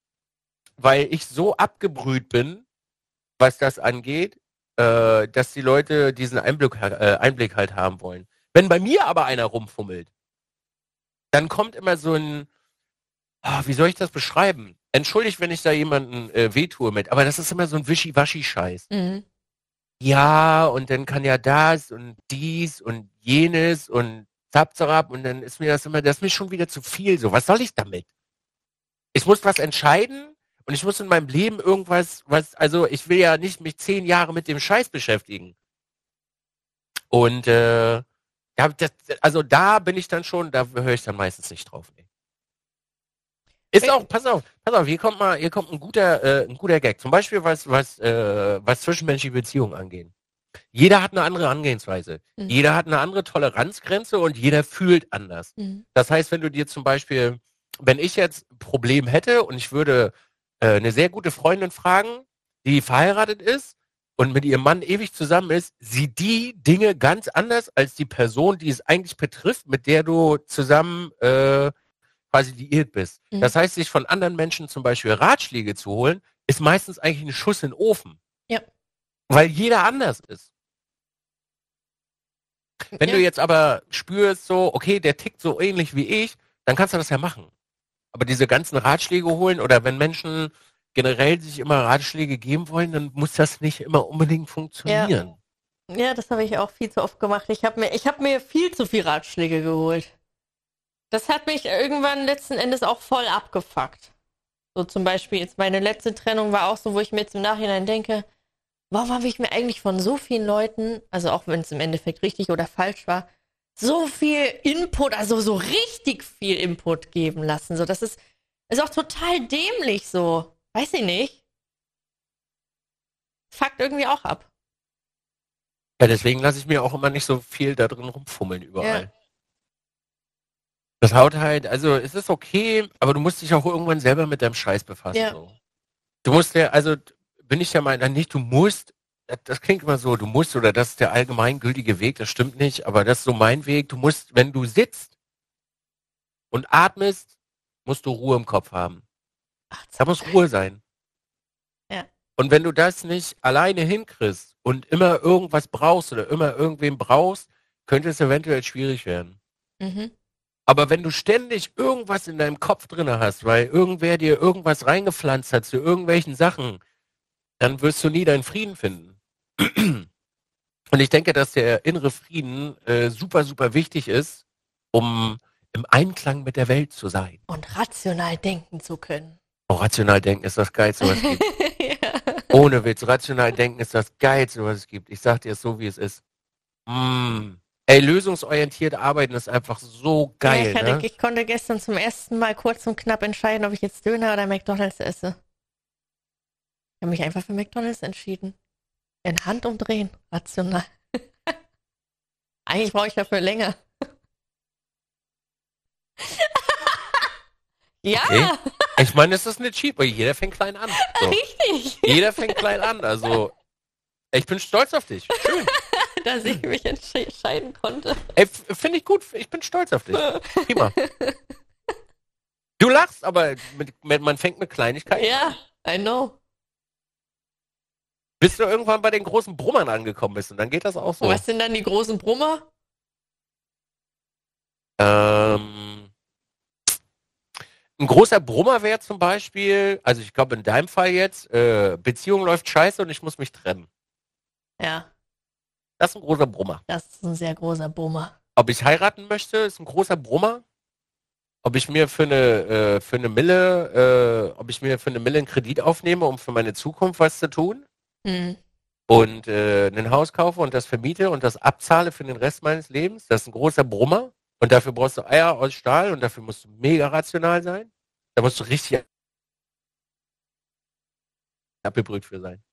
weil ich so abgebrüht bin, was das angeht, dass die Leute diesen Einblick halt haben wollen. Wenn bei mir aber einer rumfummelt, dann kommt immer so ein, wie soll ich das beschreiben? Entschuldigt, wenn ich da jemanden wehtue mit, aber das ist immer so ein Wischiwaschi-Scheiß. Mhm. Ja, und dann kann ja das und dies und jenes und zapzarab und dann ist mir das ist mir schon wieder zu viel so. Was soll ich damit? Ich muss was entscheiden und ich muss in meinem Leben also ich will ja nicht mich 10 Jahre mit dem Scheiß beschäftigen. Und da bin ich dann schon, da höre ich dann meistens nicht drauf. Nee. Ist auch, pass auf, hier kommt ein guter Gag. Zum Beispiel was zwischenmenschliche Beziehungen angeht. Jeder hat eine andere Herangehensweise. Mhm. Jeder hat eine andere Toleranzgrenze und jeder fühlt anders. Mhm. Das heißt, wenn ich jetzt ein Problem hätte und ich würde eine sehr gute Freundin fragen, die verheiratet ist und mit ihrem Mann ewig zusammen ist, sieht die Dinge ganz anders als die Person, die es eigentlich betrifft, mit der du zusammen quasi liiert bist. Mhm. Das heißt, sich von anderen Menschen zum Beispiel Ratschläge zu holen, ist meistens eigentlich ein Schuss in den Ofen. Ja. Weil jeder anders ist. Wenn Ja. du jetzt aber spürst, so, okay, der tickt so ähnlich wie ich, dann kannst du das ja machen. Aber diese ganzen Ratschläge holen oder wenn Menschen generell sich immer Ratschläge geben wollen, dann muss das nicht immer unbedingt funktionieren. Ja, das habe ich auch viel zu oft gemacht. Ich hab mir viel zu viel Ratschläge geholt. Das hat mich irgendwann letzten Endes auch voll abgefuckt. So zum Beispiel jetzt meine letzte Trennung war auch so, wo ich mir jetzt im Nachhinein denke, warum habe ich mir eigentlich von so vielen Leuten, also auch wenn es im Endeffekt richtig oder falsch war, so viel Input, also so richtig viel Input geben lassen. So, das ist auch total dämlich so. Weiß ich nicht. Fuckt irgendwie auch ab. Ja, deswegen lasse ich mir auch immer nicht so viel da drin rumfummeln überall. Ja. Das haut halt, also es ist okay, aber du musst dich auch irgendwann selber mit deinem Scheiß befassen. Ja. So. Du musst ja, also bin ich der Meinung, nicht du musst, das klingt immer so, du musst oder das ist der allgemeingültige Weg, das stimmt nicht, aber das ist so mein Weg. Du musst, wenn du sitzt und atmest, musst du Ruhe im Kopf haben. Da muss Ruhe sein. Ja. Und wenn du das nicht alleine hinkriegst und immer irgendwas brauchst oder immer irgendwen brauchst, könnte es eventuell schwierig werden. Mhm. Aber wenn du ständig irgendwas in deinem Kopf drin hast, weil irgendwer dir irgendwas reingepflanzt hat zu irgendwelchen Sachen, dann wirst du nie deinen Frieden finden. Und ich denke, dass der innere Frieden super, super wichtig ist, um im Einklang mit der Welt zu sein. Und rational denken zu können. Oh, rational denken ist das Geilste, was es gibt. Ja. Ohne Witz, rational denken ist das Geilste, was es gibt. Ich sag dir es so, wie es ist. Ey, lösungsorientiert arbeiten ist einfach so geil, Ja, ne? ich konnte gestern zum ersten Mal kurz und knapp entscheiden, ob ich jetzt Döner oder McDonald's esse. Ich habe mich einfach für McDonald's entschieden. In Hand umdrehen, rational. Eigentlich brauche ich dafür länger. Ja, Okay. Ich meine, es ist nicht cheap, weil jeder fängt klein an. So. richtig. Jeder fängt klein an, also ich bin stolz auf dich. Schön. Dass ich mich entscheiden konnte. Ey, finde ich gut, ich bin stolz auf dich. Prima. Du lachst, aber man fängt mit Kleinigkeiten. Ja, I know. Bis du irgendwann bei den großen Brummern angekommen bist und dann geht das auch so. Was sind dann die großen Brummer? Ein großer Brummer wäre zum Beispiel, also ich glaube in deinem Fall jetzt, Beziehung läuft scheiße und ich muss mich trennen. Ja, Das ist ein großer Brummer. das ist ein sehr großer Brummer. Ob ich heiraten möchte, ist ein großer Brummer. Ob ich mir für eine Mille einen Kredit aufnehme, um für meine Zukunft was zu tun Hm. und ein Haus kaufe und das vermiete und das abzahle für den Rest meines Lebens, das ist ein großer Brummer. Und dafür brauchst du Eier aus Stahl und dafür musst du mega rational sein. Da musst du richtig abgebrüht für sein.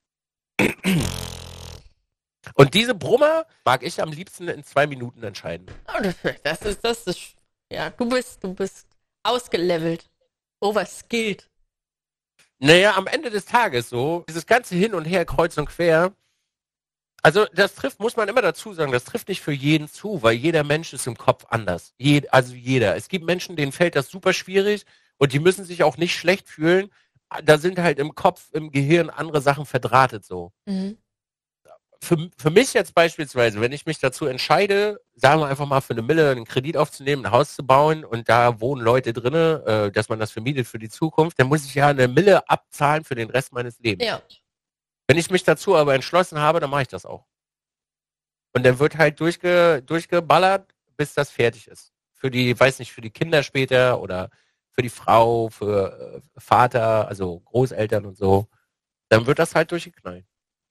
Und diese Brummer mag ich am liebsten in 2 Minuten entscheiden. Oh, das ist, ja, du bist ausgelevelt, overskilled. Naja, am Ende des Tages so, dieses ganze Hin und Her, kreuz und quer, also muss man immer dazu sagen, das trifft nicht für jeden zu, weil jeder Mensch ist im Kopf anders. Also jeder. Es gibt Menschen, denen fällt das super schwierig und die müssen sich auch nicht schlecht fühlen, da sind halt im Kopf, im Gehirn andere Sachen verdrahtet so. Mhm. Für mich jetzt beispielsweise, wenn ich mich dazu entscheide, sagen wir einfach mal für 1 Mille einen Kredit aufzunehmen, ein Haus zu bauen und da wohnen Leute drinne, dass man das vermietet für die Zukunft, dann muss ich ja 1 Mille abzahlen für den Rest meines Lebens. Ja. Wenn ich mich dazu aber entschlossen habe, dann mache ich das auch. Und dann wird halt durchgeballert, bis das fertig ist. Für die, weiß nicht, für die Kinder später oder für die Frau, für Vater, also Großeltern und so. Dann wird das halt durchgeknallt.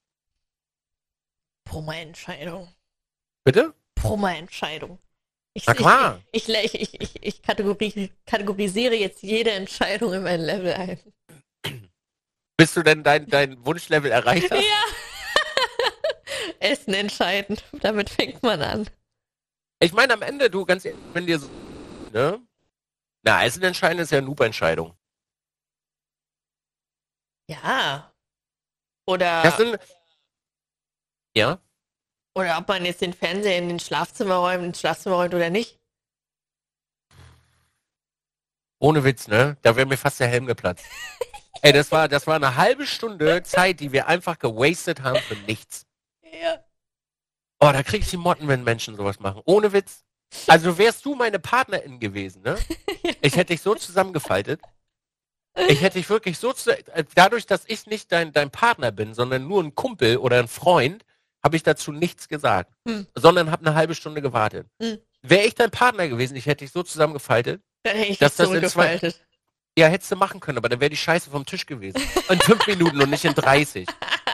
Brummer-Entscheidung. Bitte? Brummer-Entscheidung. Na klar. Ich kategorisiere jetzt jede Entscheidung in mein Level ein. Bis du denn dein Wunschlevel erreicht hast? Ja. Essen entscheiden. Damit fängt man an. Ich meine, am Ende, du, ganz ehrlich, wenn dir so, ne? Na, Essen entscheiden ist ja eine Noob-Entscheidung. Ja. Das Oder, sind, ja, oder ob man jetzt den Fernseher in den Schlafzimmer räumt oder nicht. ohne Witz, ne? Da wäre mir fast der Helm geplatzt. Ey, das war 1 halbe Stunde Zeit, die wir einfach gewastet haben für nichts. Ja. Oh, da krieg ich die Motten, wenn Menschen sowas machen. Ohne Witz. Also wärst du meine Partnerin gewesen, ne? Ich hätte dich so zusammengefaltet. Ich hätte dich wirklich so dadurch, dass ich nicht dein Partner bin, sondern nur ein Kumpel oder ein Freund, habe ich dazu nichts gesagt, sondern habe 1 halbe Stunde gewartet. Wäre ich dein Partner gewesen, ich hätte dich so zusammengefaltet, Dann hätte ich dass dich das in 2, zurückgefaltet. ja, hättest du machen können, aber dann wäre die Scheiße vom Tisch gewesen. In 5 Minuten und nicht in 30.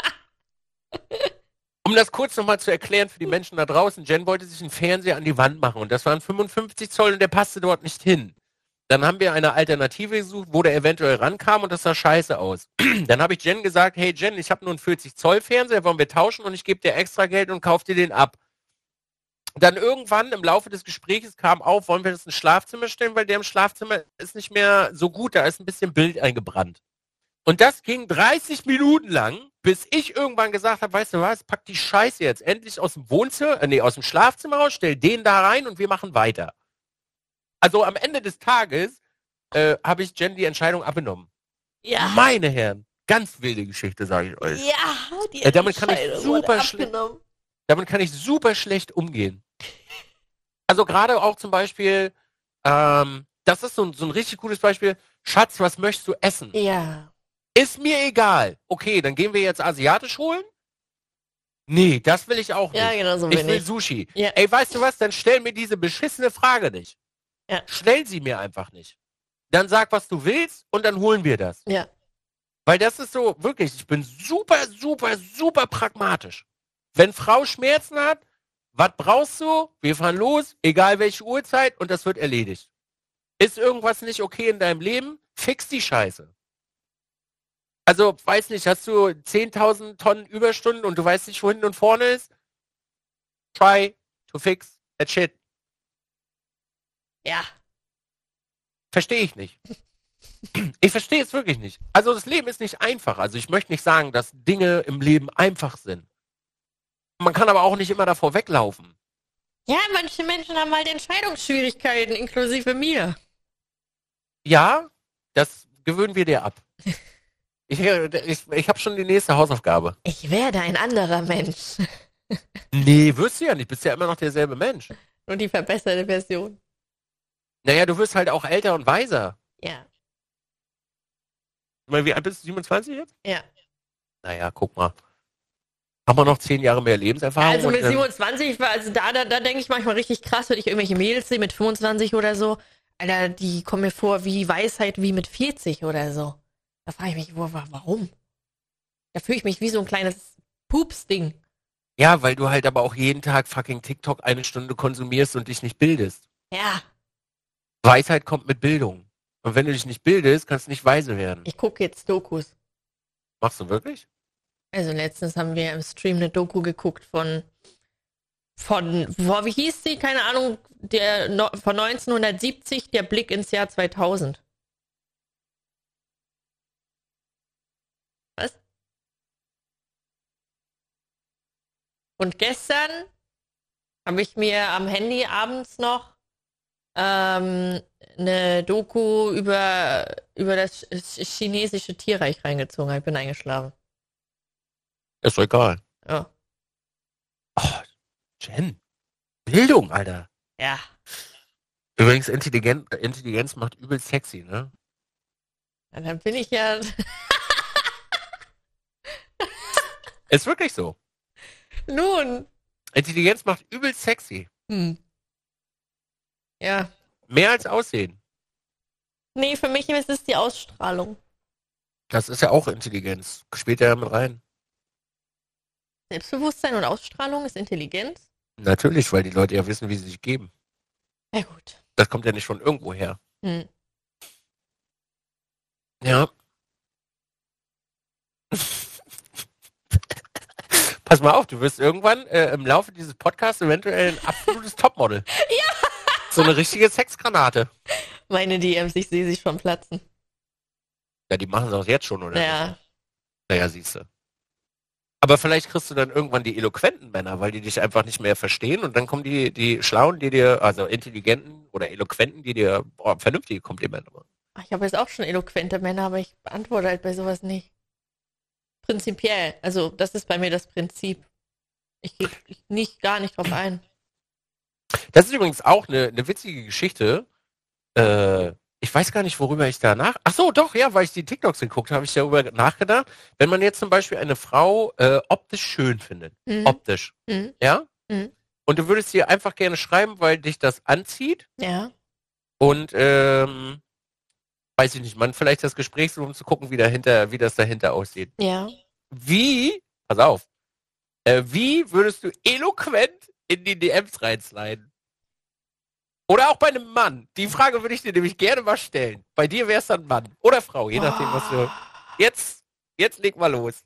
Um das kurz nochmal zu erklären für die Menschen da draußen, Jen wollte sich einen Fernseher an die Wand machen und das waren 55 Zoll und der passte dort nicht hin. Dann haben wir eine Alternative gesucht, wo der eventuell rankam und das sah scheiße aus. Dann habe ich Jen gesagt, hey Jen, ich habe nur einen 40 Zoll Fernseher, wollen wir tauschen und ich gebe dir extra Geld und kauf dir den ab. Dann irgendwann im Laufe des Gesprächs kam auf, wollen wir das ins Schlafzimmer stellen, weil der im Schlafzimmer ist nicht mehr so gut, da ist ein bisschen Bild eingebrannt. Und das ging 30 Minuten lang, bis ich irgendwann gesagt habe, weißt du was, pack die Scheiße jetzt endlich aus dem Wohnzimmer, aus dem Schlafzimmer raus, stell den da rein und wir machen weiter. Also am Ende des Tages habe ich Jen die Entscheidung abgenommen. Ja. Meine Herren, ganz wilde Geschichte, sage ich euch. Ja, die Damit kann ich Entscheidung wurde super abgenommen. Damit kann ich super schlecht umgehen. Also gerade auch zum Beispiel, das ist so ein richtig gutes Beispiel. Schatz, was möchtest du essen? Ja. Ist mir egal. Okay, dann gehen wir jetzt asiatisch holen? Nee, das will ich auch nicht. Ja, genau so Ich bin will ich. Sushi. Ja. Ey, weißt du was? Dann stell mir diese beschissene Frage nicht. Ja. Stell sie mir einfach nicht. Dann sag, was du willst und dann holen wir das. Ja. Weil das ist so, wirklich, ich bin super, super, super pragmatisch. Wenn Frau Schmerzen hat, was brauchst du? Wir fahren los, egal welche Uhrzeit und das wird erledigt. Ist irgendwas nicht okay in deinem Leben? Fix die Scheiße. Also, weiß nicht, hast du 10.000 Tonnen Überstunden und du weißt nicht, wo hinten und vorne ist? Try to fix that shit. Ja. Verstehe ich nicht. Ich verstehe es wirklich nicht. Also das Leben ist nicht einfach. Also ich möchte nicht sagen, dass Dinge im Leben einfach sind. Man kann aber auch nicht immer davor weglaufen. Ja, manche Menschen haben halt Entscheidungsschwierigkeiten, inklusive mir. Ja, das gewöhnen wir dir ab. Ich habe schon die nächste Hausaufgabe. Ich werde ein anderer Mensch. Nee, wirst du ja nicht. Bist ja immer noch derselbe Mensch. Nur die verbesserte Version. Naja, du wirst halt auch älter und weiser. Ja. Ich meine, wie alt bist du? 27 jetzt? Ja. Naja, guck mal. Haben wir noch 10 Jahre mehr Lebenserfahrung? Also mit und, 27, also da denke ich manchmal richtig krass, wenn ich irgendwelche Mädels sehe mit 25 oder so. Alter, die kommen mir vor wie Weisheit wie mit 40 oder so. Da frage ich mich, warum? Da fühle ich mich wie so ein kleines Pups-Ding. ja, weil du halt aber auch jeden Tag fucking TikTok 1 Stunde konsumierst und dich nicht bildest. Ja, Weisheit kommt mit Bildung. Und wenn du dich nicht bildest, kannst du nicht weise werden. ich gucke jetzt Dokus. Machst du wirklich? Also letztens haben wir im Stream eine Doku geguckt wie hieß sie? Keine Ahnung, von 1970, der Blick ins Jahr 2000. Was? Und gestern habe ich mir am Handy abends noch eine Doku über das chinesische Tierreich reingezogen. Ich bin eingeschlafen. Ist doch egal. Ja. Oh, Jen. Bildung, Alter. Ja. Übrigens, Intelligenz macht übel sexy, ne? Ja, dann bin ich ja. Ist wirklich so. Nun. Intelligenz macht übel sexy. Ja. Mehr als Aussehen. Nee, für mich ist es die Ausstrahlung. Das ist ja auch Intelligenz. Spielt ja mit rein. Selbstbewusstsein und Ausstrahlung ist Intelligenz? Natürlich, weil die Leute ja wissen, wie sie sich geben. Ja, gut. Das kommt ja nicht von irgendwo her. Hm. Ja. Pass mal auf, du wirst irgendwann im Laufe dieses Podcasts eventuell ein absolutes Topmodel. Ja. So eine richtige Sexgranate. Meine DMs, ich sehe sie schon platzen. Ja, die machen es auch jetzt schon, oder? Ja. Naja, siehst du. Aber vielleicht kriegst du dann irgendwann die eloquenten Männer, weil die dich einfach nicht mehr verstehen und dann kommen die Schlauen, die dir, also intelligenten oder eloquenten, die dir vernünftige Komplimente machen. Ich habe jetzt auch schon eloquente Männer, aber ich beantworte halt bei sowas nicht. Prinzipiell. Also, das ist bei mir das Prinzip. Ich gehe gar nicht drauf ein. Das ist übrigens auch eine witzige Geschichte. Ich weiß gar nicht, worüber ich danach. Ach so, doch, ja, weil ich die TikToks geguckt habe, habe ich darüber nachgedacht. Wenn man jetzt zum Beispiel eine Frau optisch schön findet, optisch, ja, und du würdest ihr einfach gerne schreiben, weil dich das anzieht, ja, und weiß ich nicht, man vielleicht das Gespräch so, um zu gucken, wie das dahinter aussieht. ja. Pass auf, wie würdest du eloquent in die DMs reinsliden? Oder auch bei einem Mann. Die Frage würde ich dir nämlich gerne mal stellen. Bei dir wäre es dann Mann oder Frau, je nachdem, was du. Jetzt leg mal los.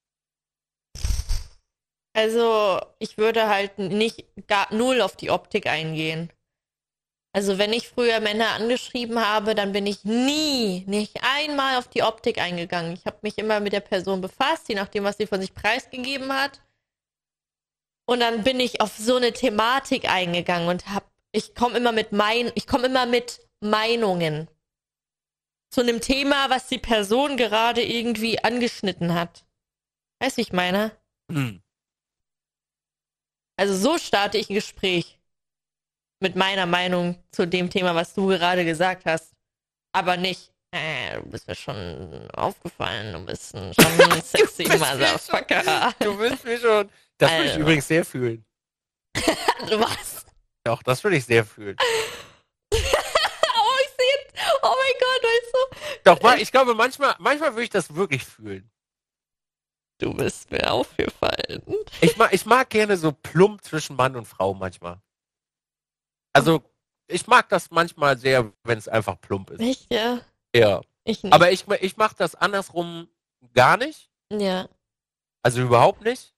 Also, ich würde halt nicht null auf die Optik eingehen. Also, wenn ich früher Männer angeschrieben habe, dann bin ich nicht einmal auf die Optik eingegangen. Ich habe mich immer mit der Person befasst, je nachdem, was sie von sich preisgegeben hat. Und dann bin ich auf so eine Thematik eingegangen und ich komme immer mit Meinungen zu einem Thema, was die Person gerade irgendwie angeschnitten hat. Weißt du, wie ich meine? Also so starte ich ein Gespräch mit meiner Meinung zu dem Thema, was du gerade gesagt hast. Aber nicht, du bist mir schon aufgefallen, du bist schon ein sexy Motherfucker. Du bist mir schon. Das würde ich übrigens sehr fühlen. Was? Doch, das würde ich sehr fühlen. Oh, ich sehe. Oh mein Gott, weißt du? Doch, ich glaube, manchmal würde ich das wirklich fühlen. Du bist mir aufgefallen. Ich mag gerne so plump zwischen Mann und Frau manchmal. Also, ich mag das manchmal sehr, wenn es einfach plump ist. Echt, ja? Ja. Ich nicht. Aber ich mache das andersrum gar nicht. Ja. Also überhaupt nicht.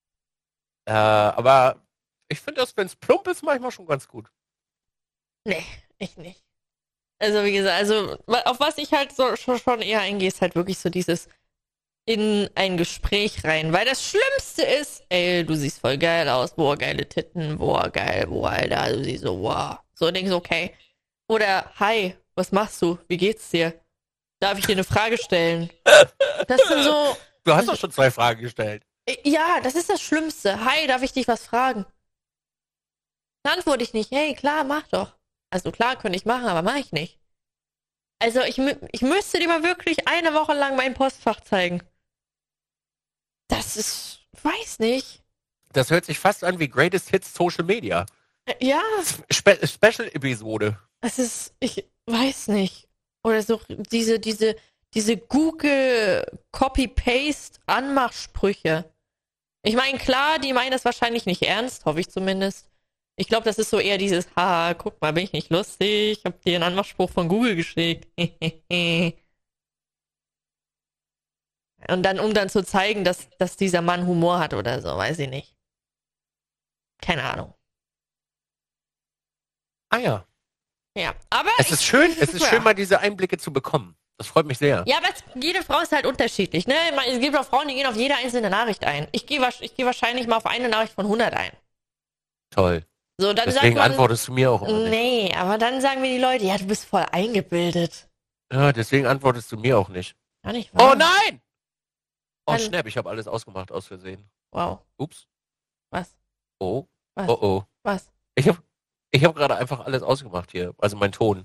Aber ich finde das, wenn es plump ist, manchmal schon ganz gut. Nee, ich nicht. Also wie gesagt, auf was ich halt so schon eher eingehe, ist halt wirklich so dieses in ein Gespräch rein. Weil das Schlimmste ist, ey, du siehst voll geil aus, boah, geile Titten, boah, geil, boah, Alter, du siehst so, wow. So denkst du, okay. Oder, hi, was machst du? Wie geht's dir? Darf ich dir eine Frage stellen? Das sind so... Du hast doch schon 2 Fragen gestellt. Ja, das ist das Schlimmste. Hi, darf ich dich was fragen? Dann antworte ich nicht. Hey, klar, mach doch. Also klar, könnte ich machen, aber mache ich nicht. Also ich müsste dir mal wirklich eine Woche lang mein Postfach zeigen. Das ist, weiß nicht. Das hört sich fast an wie Greatest Hits Social Media. Ja. Special-Episode. Es ist, ich weiß nicht. Oder so diese Google Copy-Paste-Anmachsprüche. Ich meine, klar, die meinen das wahrscheinlich nicht ernst, hoffe ich zumindest. Ich glaube, das ist so eher dieses, haha, guck mal, bin ich nicht lustig? Ich habe dir einen Anmachspruch von Google geschickt. Und dann, um dann zu zeigen, dass dieser Mann Humor hat oder so, weiß ich nicht. Keine Ahnung. Ah ja. Ja, aber Es ist schön, mal diese Einblicke zu bekommen. Das freut mich sehr. Ja, aber jede Frau ist halt unterschiedlich, ne? Ich meine, es gibt auch Frauen, die gehen auf jede einzelne Nachricht ein. Ich gehe wahrscheinlich mal auf eine Nachricht von 100 ein. Toll. So, dann Deswegen sagt man, antwortest du mir auch immer nicht. nee, aber dann sagen mir die Leute, ja, du bist voll eingebildet. Ja, deswegen antwortest du mir auch nicht. Gar nicht Oh wahr. nein! Oh, Dann- Schnapp, ich habe alles ausgemacht aus Versehen. Wow. Ups. Was? Oh. Was? Oh. Was? Ich hab gerade einfach alles ausgemacht hier. Also mein Ton.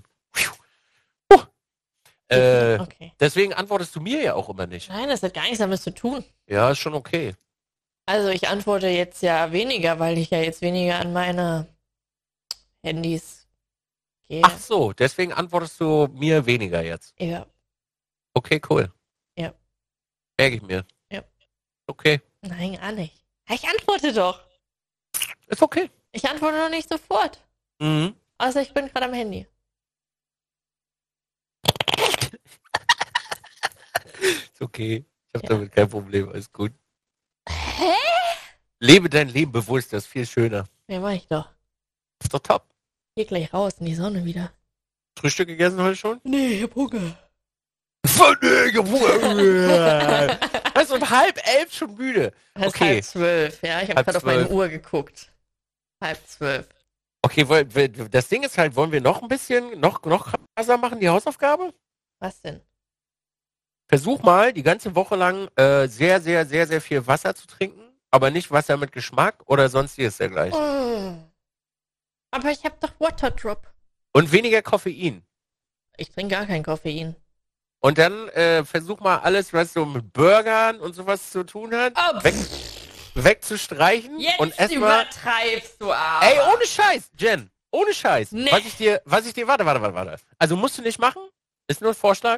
Okay. Deswegen antwortest du mir ja auch immer nicht. Nein, das hat gar nichts damit zu tun. Ja, ist schon okay. Also ich antworte jetzt ja weniger, weil ich ja jetzt weniger an meine Handys gehe. Ach so, deswegen antwortest du mir weniger jetzt. Ja. Okay, cool. Ja. Merke ich mir. Ja. Okay. Nein, gar nicht. Ich antworte doch. Ist okay. Ich antworte doch nicht sofort. Mhm. Außer ich bin gerade am Handy. Ist okay. Ich habe Ja. damit kein Problem. Alles gut. Hä? Lebe dein Leben bewusst, das ist viel schöner. Ja, mach ich doch. Ist doch top. Geh gleich raus in die Sonne wieder. Frühstück gegessen heute schon? Nee, ich hab Hunger. Weißt du, um 10:30 schon müde. Es ist Okay. 11:30, ja. Ich habe gerade auf meine 11:30. Uhr geguckt. 11:30. Okay, das Ding ist halt, wollen wir noch ein bisschen, noch krasser machen, die Hausaufgabe? Was denn? Versuch mal, die ganze Woche lang sehr, sehr, sehr, sehr viel Wasser zu trinken, aber nicht Wasser mit Geschmack oder sonstiges dergleichen. Aber ich habe doch Waterdrop. Und weniger Koffein. Ich trinke gar kein Koffein. Und dann versuch mal alles, was so mit Burgern und sowas zu tun hat, Oh, wegzustreichen jetzt und erstmal. übertreibst du aber. Ey, ohne Scheiß, Jen, ohne Scheiß. Nee. Warte. Also musst du nicht machen, ist nur ein Vorschlag.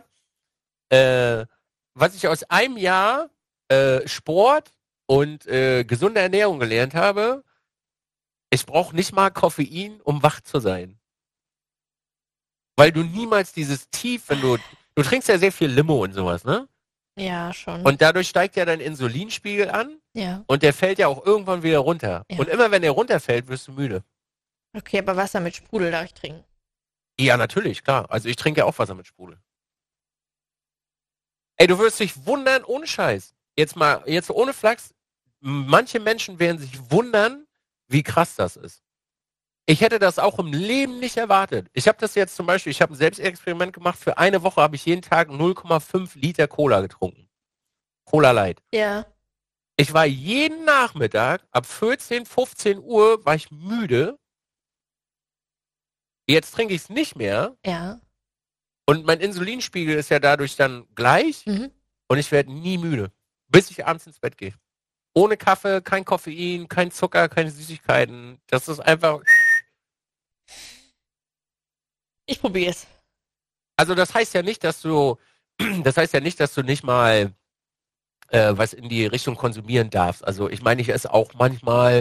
Was ich aus einem Jahr Sport und gesunde Ernährung gelernt habe, ich brauche nicht mal Koffein, um wach zu sein. Weil du niemals dieses Tief, wenn du trinkst ja sehr viel Limo und sowas, ne? Ja, schon. Und dadurch steigt ja dein Insulinspiegel an ja. und der fällt ja auch irgendwann wieder runter. Ja. Und immer wenn der runterfällt, wirst du müde. Okay, aber Wasser mit Sprudel darf ich trinken. Ja, natürlich, klar. Also ich trinke ja auch Wasser mit Sprudel. Ey, du wirst dich wundern, ohne Scheiß. Jetzt ohne Flachs. Manche Menschen werden sich wundern, wie krass das ist. Ich hätte das auch im Leben nicht erwartet. Ich habe das jetzt zum Beispiel, ich habe ein Selbstexperiment gemacht. Für eine Woche habe ich jeden Tag 0,5 Liter Cola getrunken. Cola Light. Ja. Ich war jeden Nachmittag ab 14, 15 Uhr war ich müde. Jetzt trinke ich es nicht mehr. Ja. Und mein Insulinspiegel ist ja dadurch dann gleich. Mhm. Und ich werde nie müde, bis ich abends ins Bett gehe. Ohne Kaffee, kein Koffein, kein Zucker, keine Süßigkeiten. Das ist einfach. Ich probiere es. Also das heißt ja nicht, dass du nicht mal was in die Richtung konsumieren darfst. Also ich meine, ich esse auch manchmal.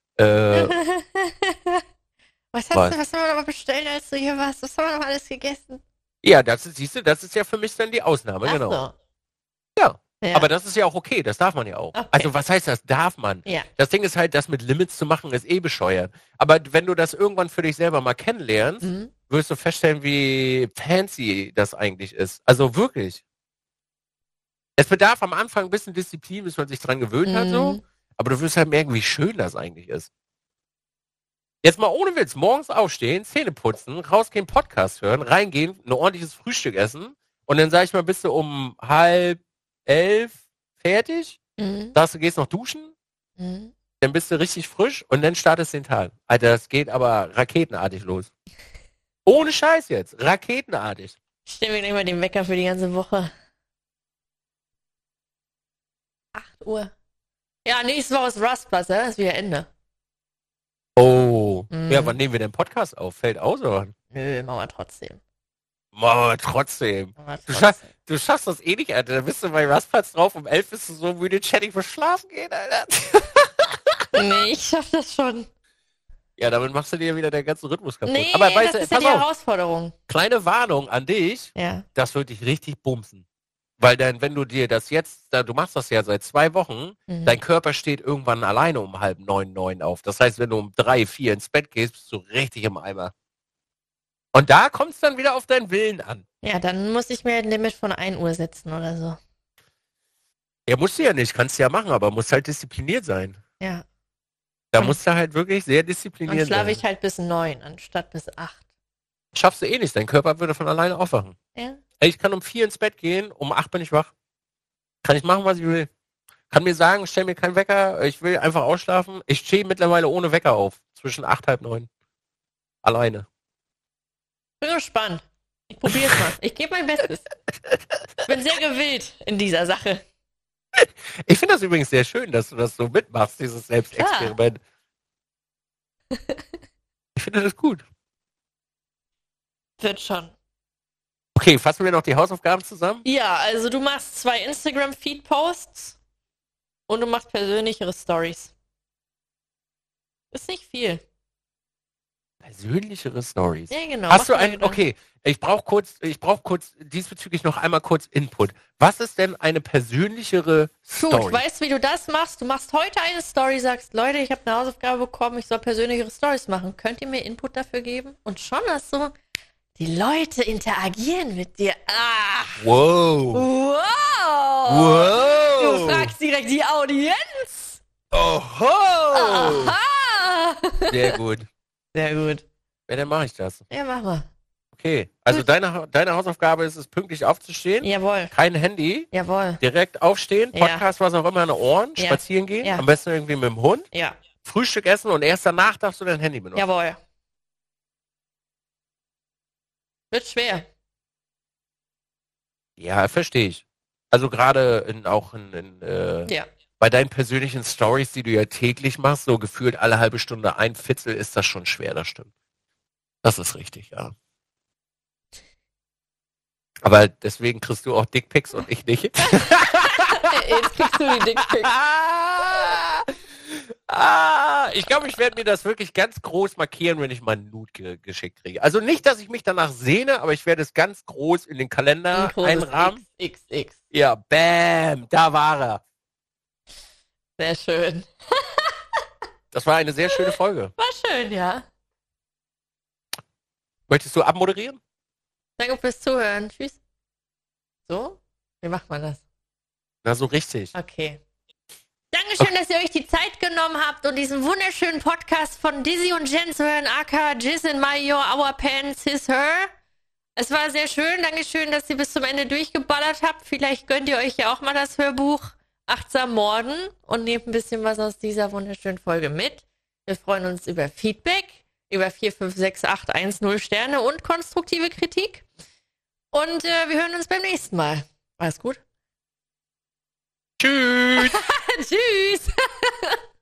Was haben wir noch mal bestellt, als du hier warst? Was haben wir noch alles gegessen? Ja, siehst du, das ist ja für mich dann die Ausnahme, genau. Ach so. Ja. Ja. Aber das ist ja auch okay, das darf man ja auch. Okay. Also was heißt das, darf man? Ja. Das Ding ist halt, das mit Limits zu machen, ist eh bescheuert. Aber wenn du das irgendwann für dich selber mal kennenlernst, Mhm. wirst du feststellen, wie fancy das eigentlich ist. Also wirklich. Es bedarf am Anfang ein bisschen Disziplin, bis man sich dran gewöhnt hat, so. Aber du wirst halt merken, wie schön das eigentlich ist. Jetzt mal ohne Witz, morgens aufstehen, Zähne putzen, rausgehen, Podcast hören, reingehen, ein ordentliches Frühstück essen und dann sag ich mal, bist du um 10:30 fertig, sagst du, gehst noch duschen, dann bist du richtig frisch und dann startest den Tag. Alter, das geht aber raketenartig los. Ohne Scheiß jetzt, raketenartig. Ich stelle mir gleich mal den Wecker für die ganze Woche. 8 Uhr. Ja, nächste Woche ist Rustbus, ja? Ist wieder Ende. Oh, ja, wann nehmen wir den Podcast auf? Fällt aus, oder? Nö, machen wir trotzdem. Machen wir trotzdem. Du schaffst das eh nicht, Alter. Da bist du bei Rustplatz drauf, um 11 bist du so müde, Chatting für schlafen gehen, Alter. Nee, ich schaff das schon. Ja, damit machst du dir wieder den ganzen Rhythmus kaputt. Nee, aber das ist ja die Herausforderung. Kleine Warnung an dich, Ja. das wird dich richtig bumsen. Weil dann, wenn du dir das jetzt, du machst das ja seit 2 Wochen, dein Körper steht irgendwann alleine um 8:30, 9 auf. Das heißt, wenn du um 3, 4 ins Bett gehst, bist du richtig im Eimer. Und da kommt es dann wieder auf deinen Willen an. Ja, dann muss ich mir ein Limit von 1 Uhr setzen oder so. Ja, musst du ja nicht, kannst du ja machen, aber musst halt diszipliniert sein. Ja. Da musst du halt wirklich sehr Dann diszipliniert schlafe sein. ich halt bis 9 anstatt bis 8. Schaffst du eh nicht, dein Körper würde von alleine aufwachen. Ja? Ey, ich kann um 4 ins Bett gehen, um 8 bin ich wach. Kann ich machen, was ich will. Kann mir sagen, stell mir keinen Wecker, ich will einfach ausschlafen. Ich stehe mittlerweile ohne Wecker auf. Zwischen 8, halb 9. Alleine. Bin gespannt. Ich probiere es mal. Ich gebe mein Bestes. Ich bin sehr gewillt in dieser Sache. Ich finde das übrigens sehr schön, dass du das so mitmachst, dieses Selbstexperiment. Ich finde das gut. Wird schon. Okay, fassen wir noch die Hausaufgaben zusammen? Ja, also du machst 2 Instagram-Feed-Posts und du machst persönlichere Stories. Ist nicht viel. Persönlichere Stories. Ja, genau. Hast du Mach dir einen, Gedanken. okay, ich brauche kurz diesbezüglich noch einmal kurz Input. Was ist denn eine persönlichere Gut, Story? weißt du, wie du das machst? Du machst heute eine Story, sagst, Leute, ich habe eine Hausaufgabe bekommen, ich soll persönlichere Stories machen. Könnt ihr mir Input dafür geben? Und schon hast du, die Leute interagieren mit dir. Ah, Wow. wow. Du Wow. fragst direkt die Audienz. Oho. Aha. Sehr gut. Sehr gut. Ja, dann mache ich das. Ja, mach mal. Okay, also Gut. deine Hausaufgabe ist es, pünktlich aufzustehen, Jawohl. kein Handy, Jawohl. direkt aufstehen, Ja. Podcast, was auch immer, in den Ohren, Ja. spazieren gehen, Ja. am besten irgendwie mit dem Hund, Ja. Frühstück essen und erst danach darfst du dein Handy benutzen. Jawohl. Wird schwer. Ja, verstehe ich. Also gerade Ja. bei deinen persönlichen Stories, die du ja täglich machst, so gefühlt alle halbe Stunde ein Fitzel, ist das schon schwer, das stimmt. Das ist richtig, ja. Aber deswegen kriegst du auch Dickpics und ich nicht. Jetzt kriegst du die Dickpics. Ich glaube, ich werde mir das wirklich ganz groß markieren, wenn ich mal einen Nude geschickt kriege. Also nicht, dass ich mich danach sehne, aber ich werde es ganz groß in den Kalender Ein großes einrahmen. XXX. Ja, bam, da war er. Sehr schön. Das war eine sehr schöne Folge. War schön, ja. Möchtest du abmoderieren? Danke fürs Zuhören. Tschüss. So? Wie macht man das? Na, so richtig. Okay. Dankeschön, dass ihr euch die Zeit genommen habt und diesen wunderschönen Podcast von Dizzy und Jen zu hören, aka Jizz in My Your Our Pants His Her. Es war sehr schön. Dankeschön, dass ihr bis zum Ende durchgeballert habt. Vielleicht gönnt ihr euch ja auch mal das Hörbuch Achtsam Morden und nehmt ein bisschen was aus dieser wunderschönen Folge mit. Wir freuen uns über Feedback, über 4, 5, 6, 8, 1, 0 Sterne und konstruktive Kritik. Und wir hören uns beim nächsten Mal. Alles gut? Tschüss. Tschüss.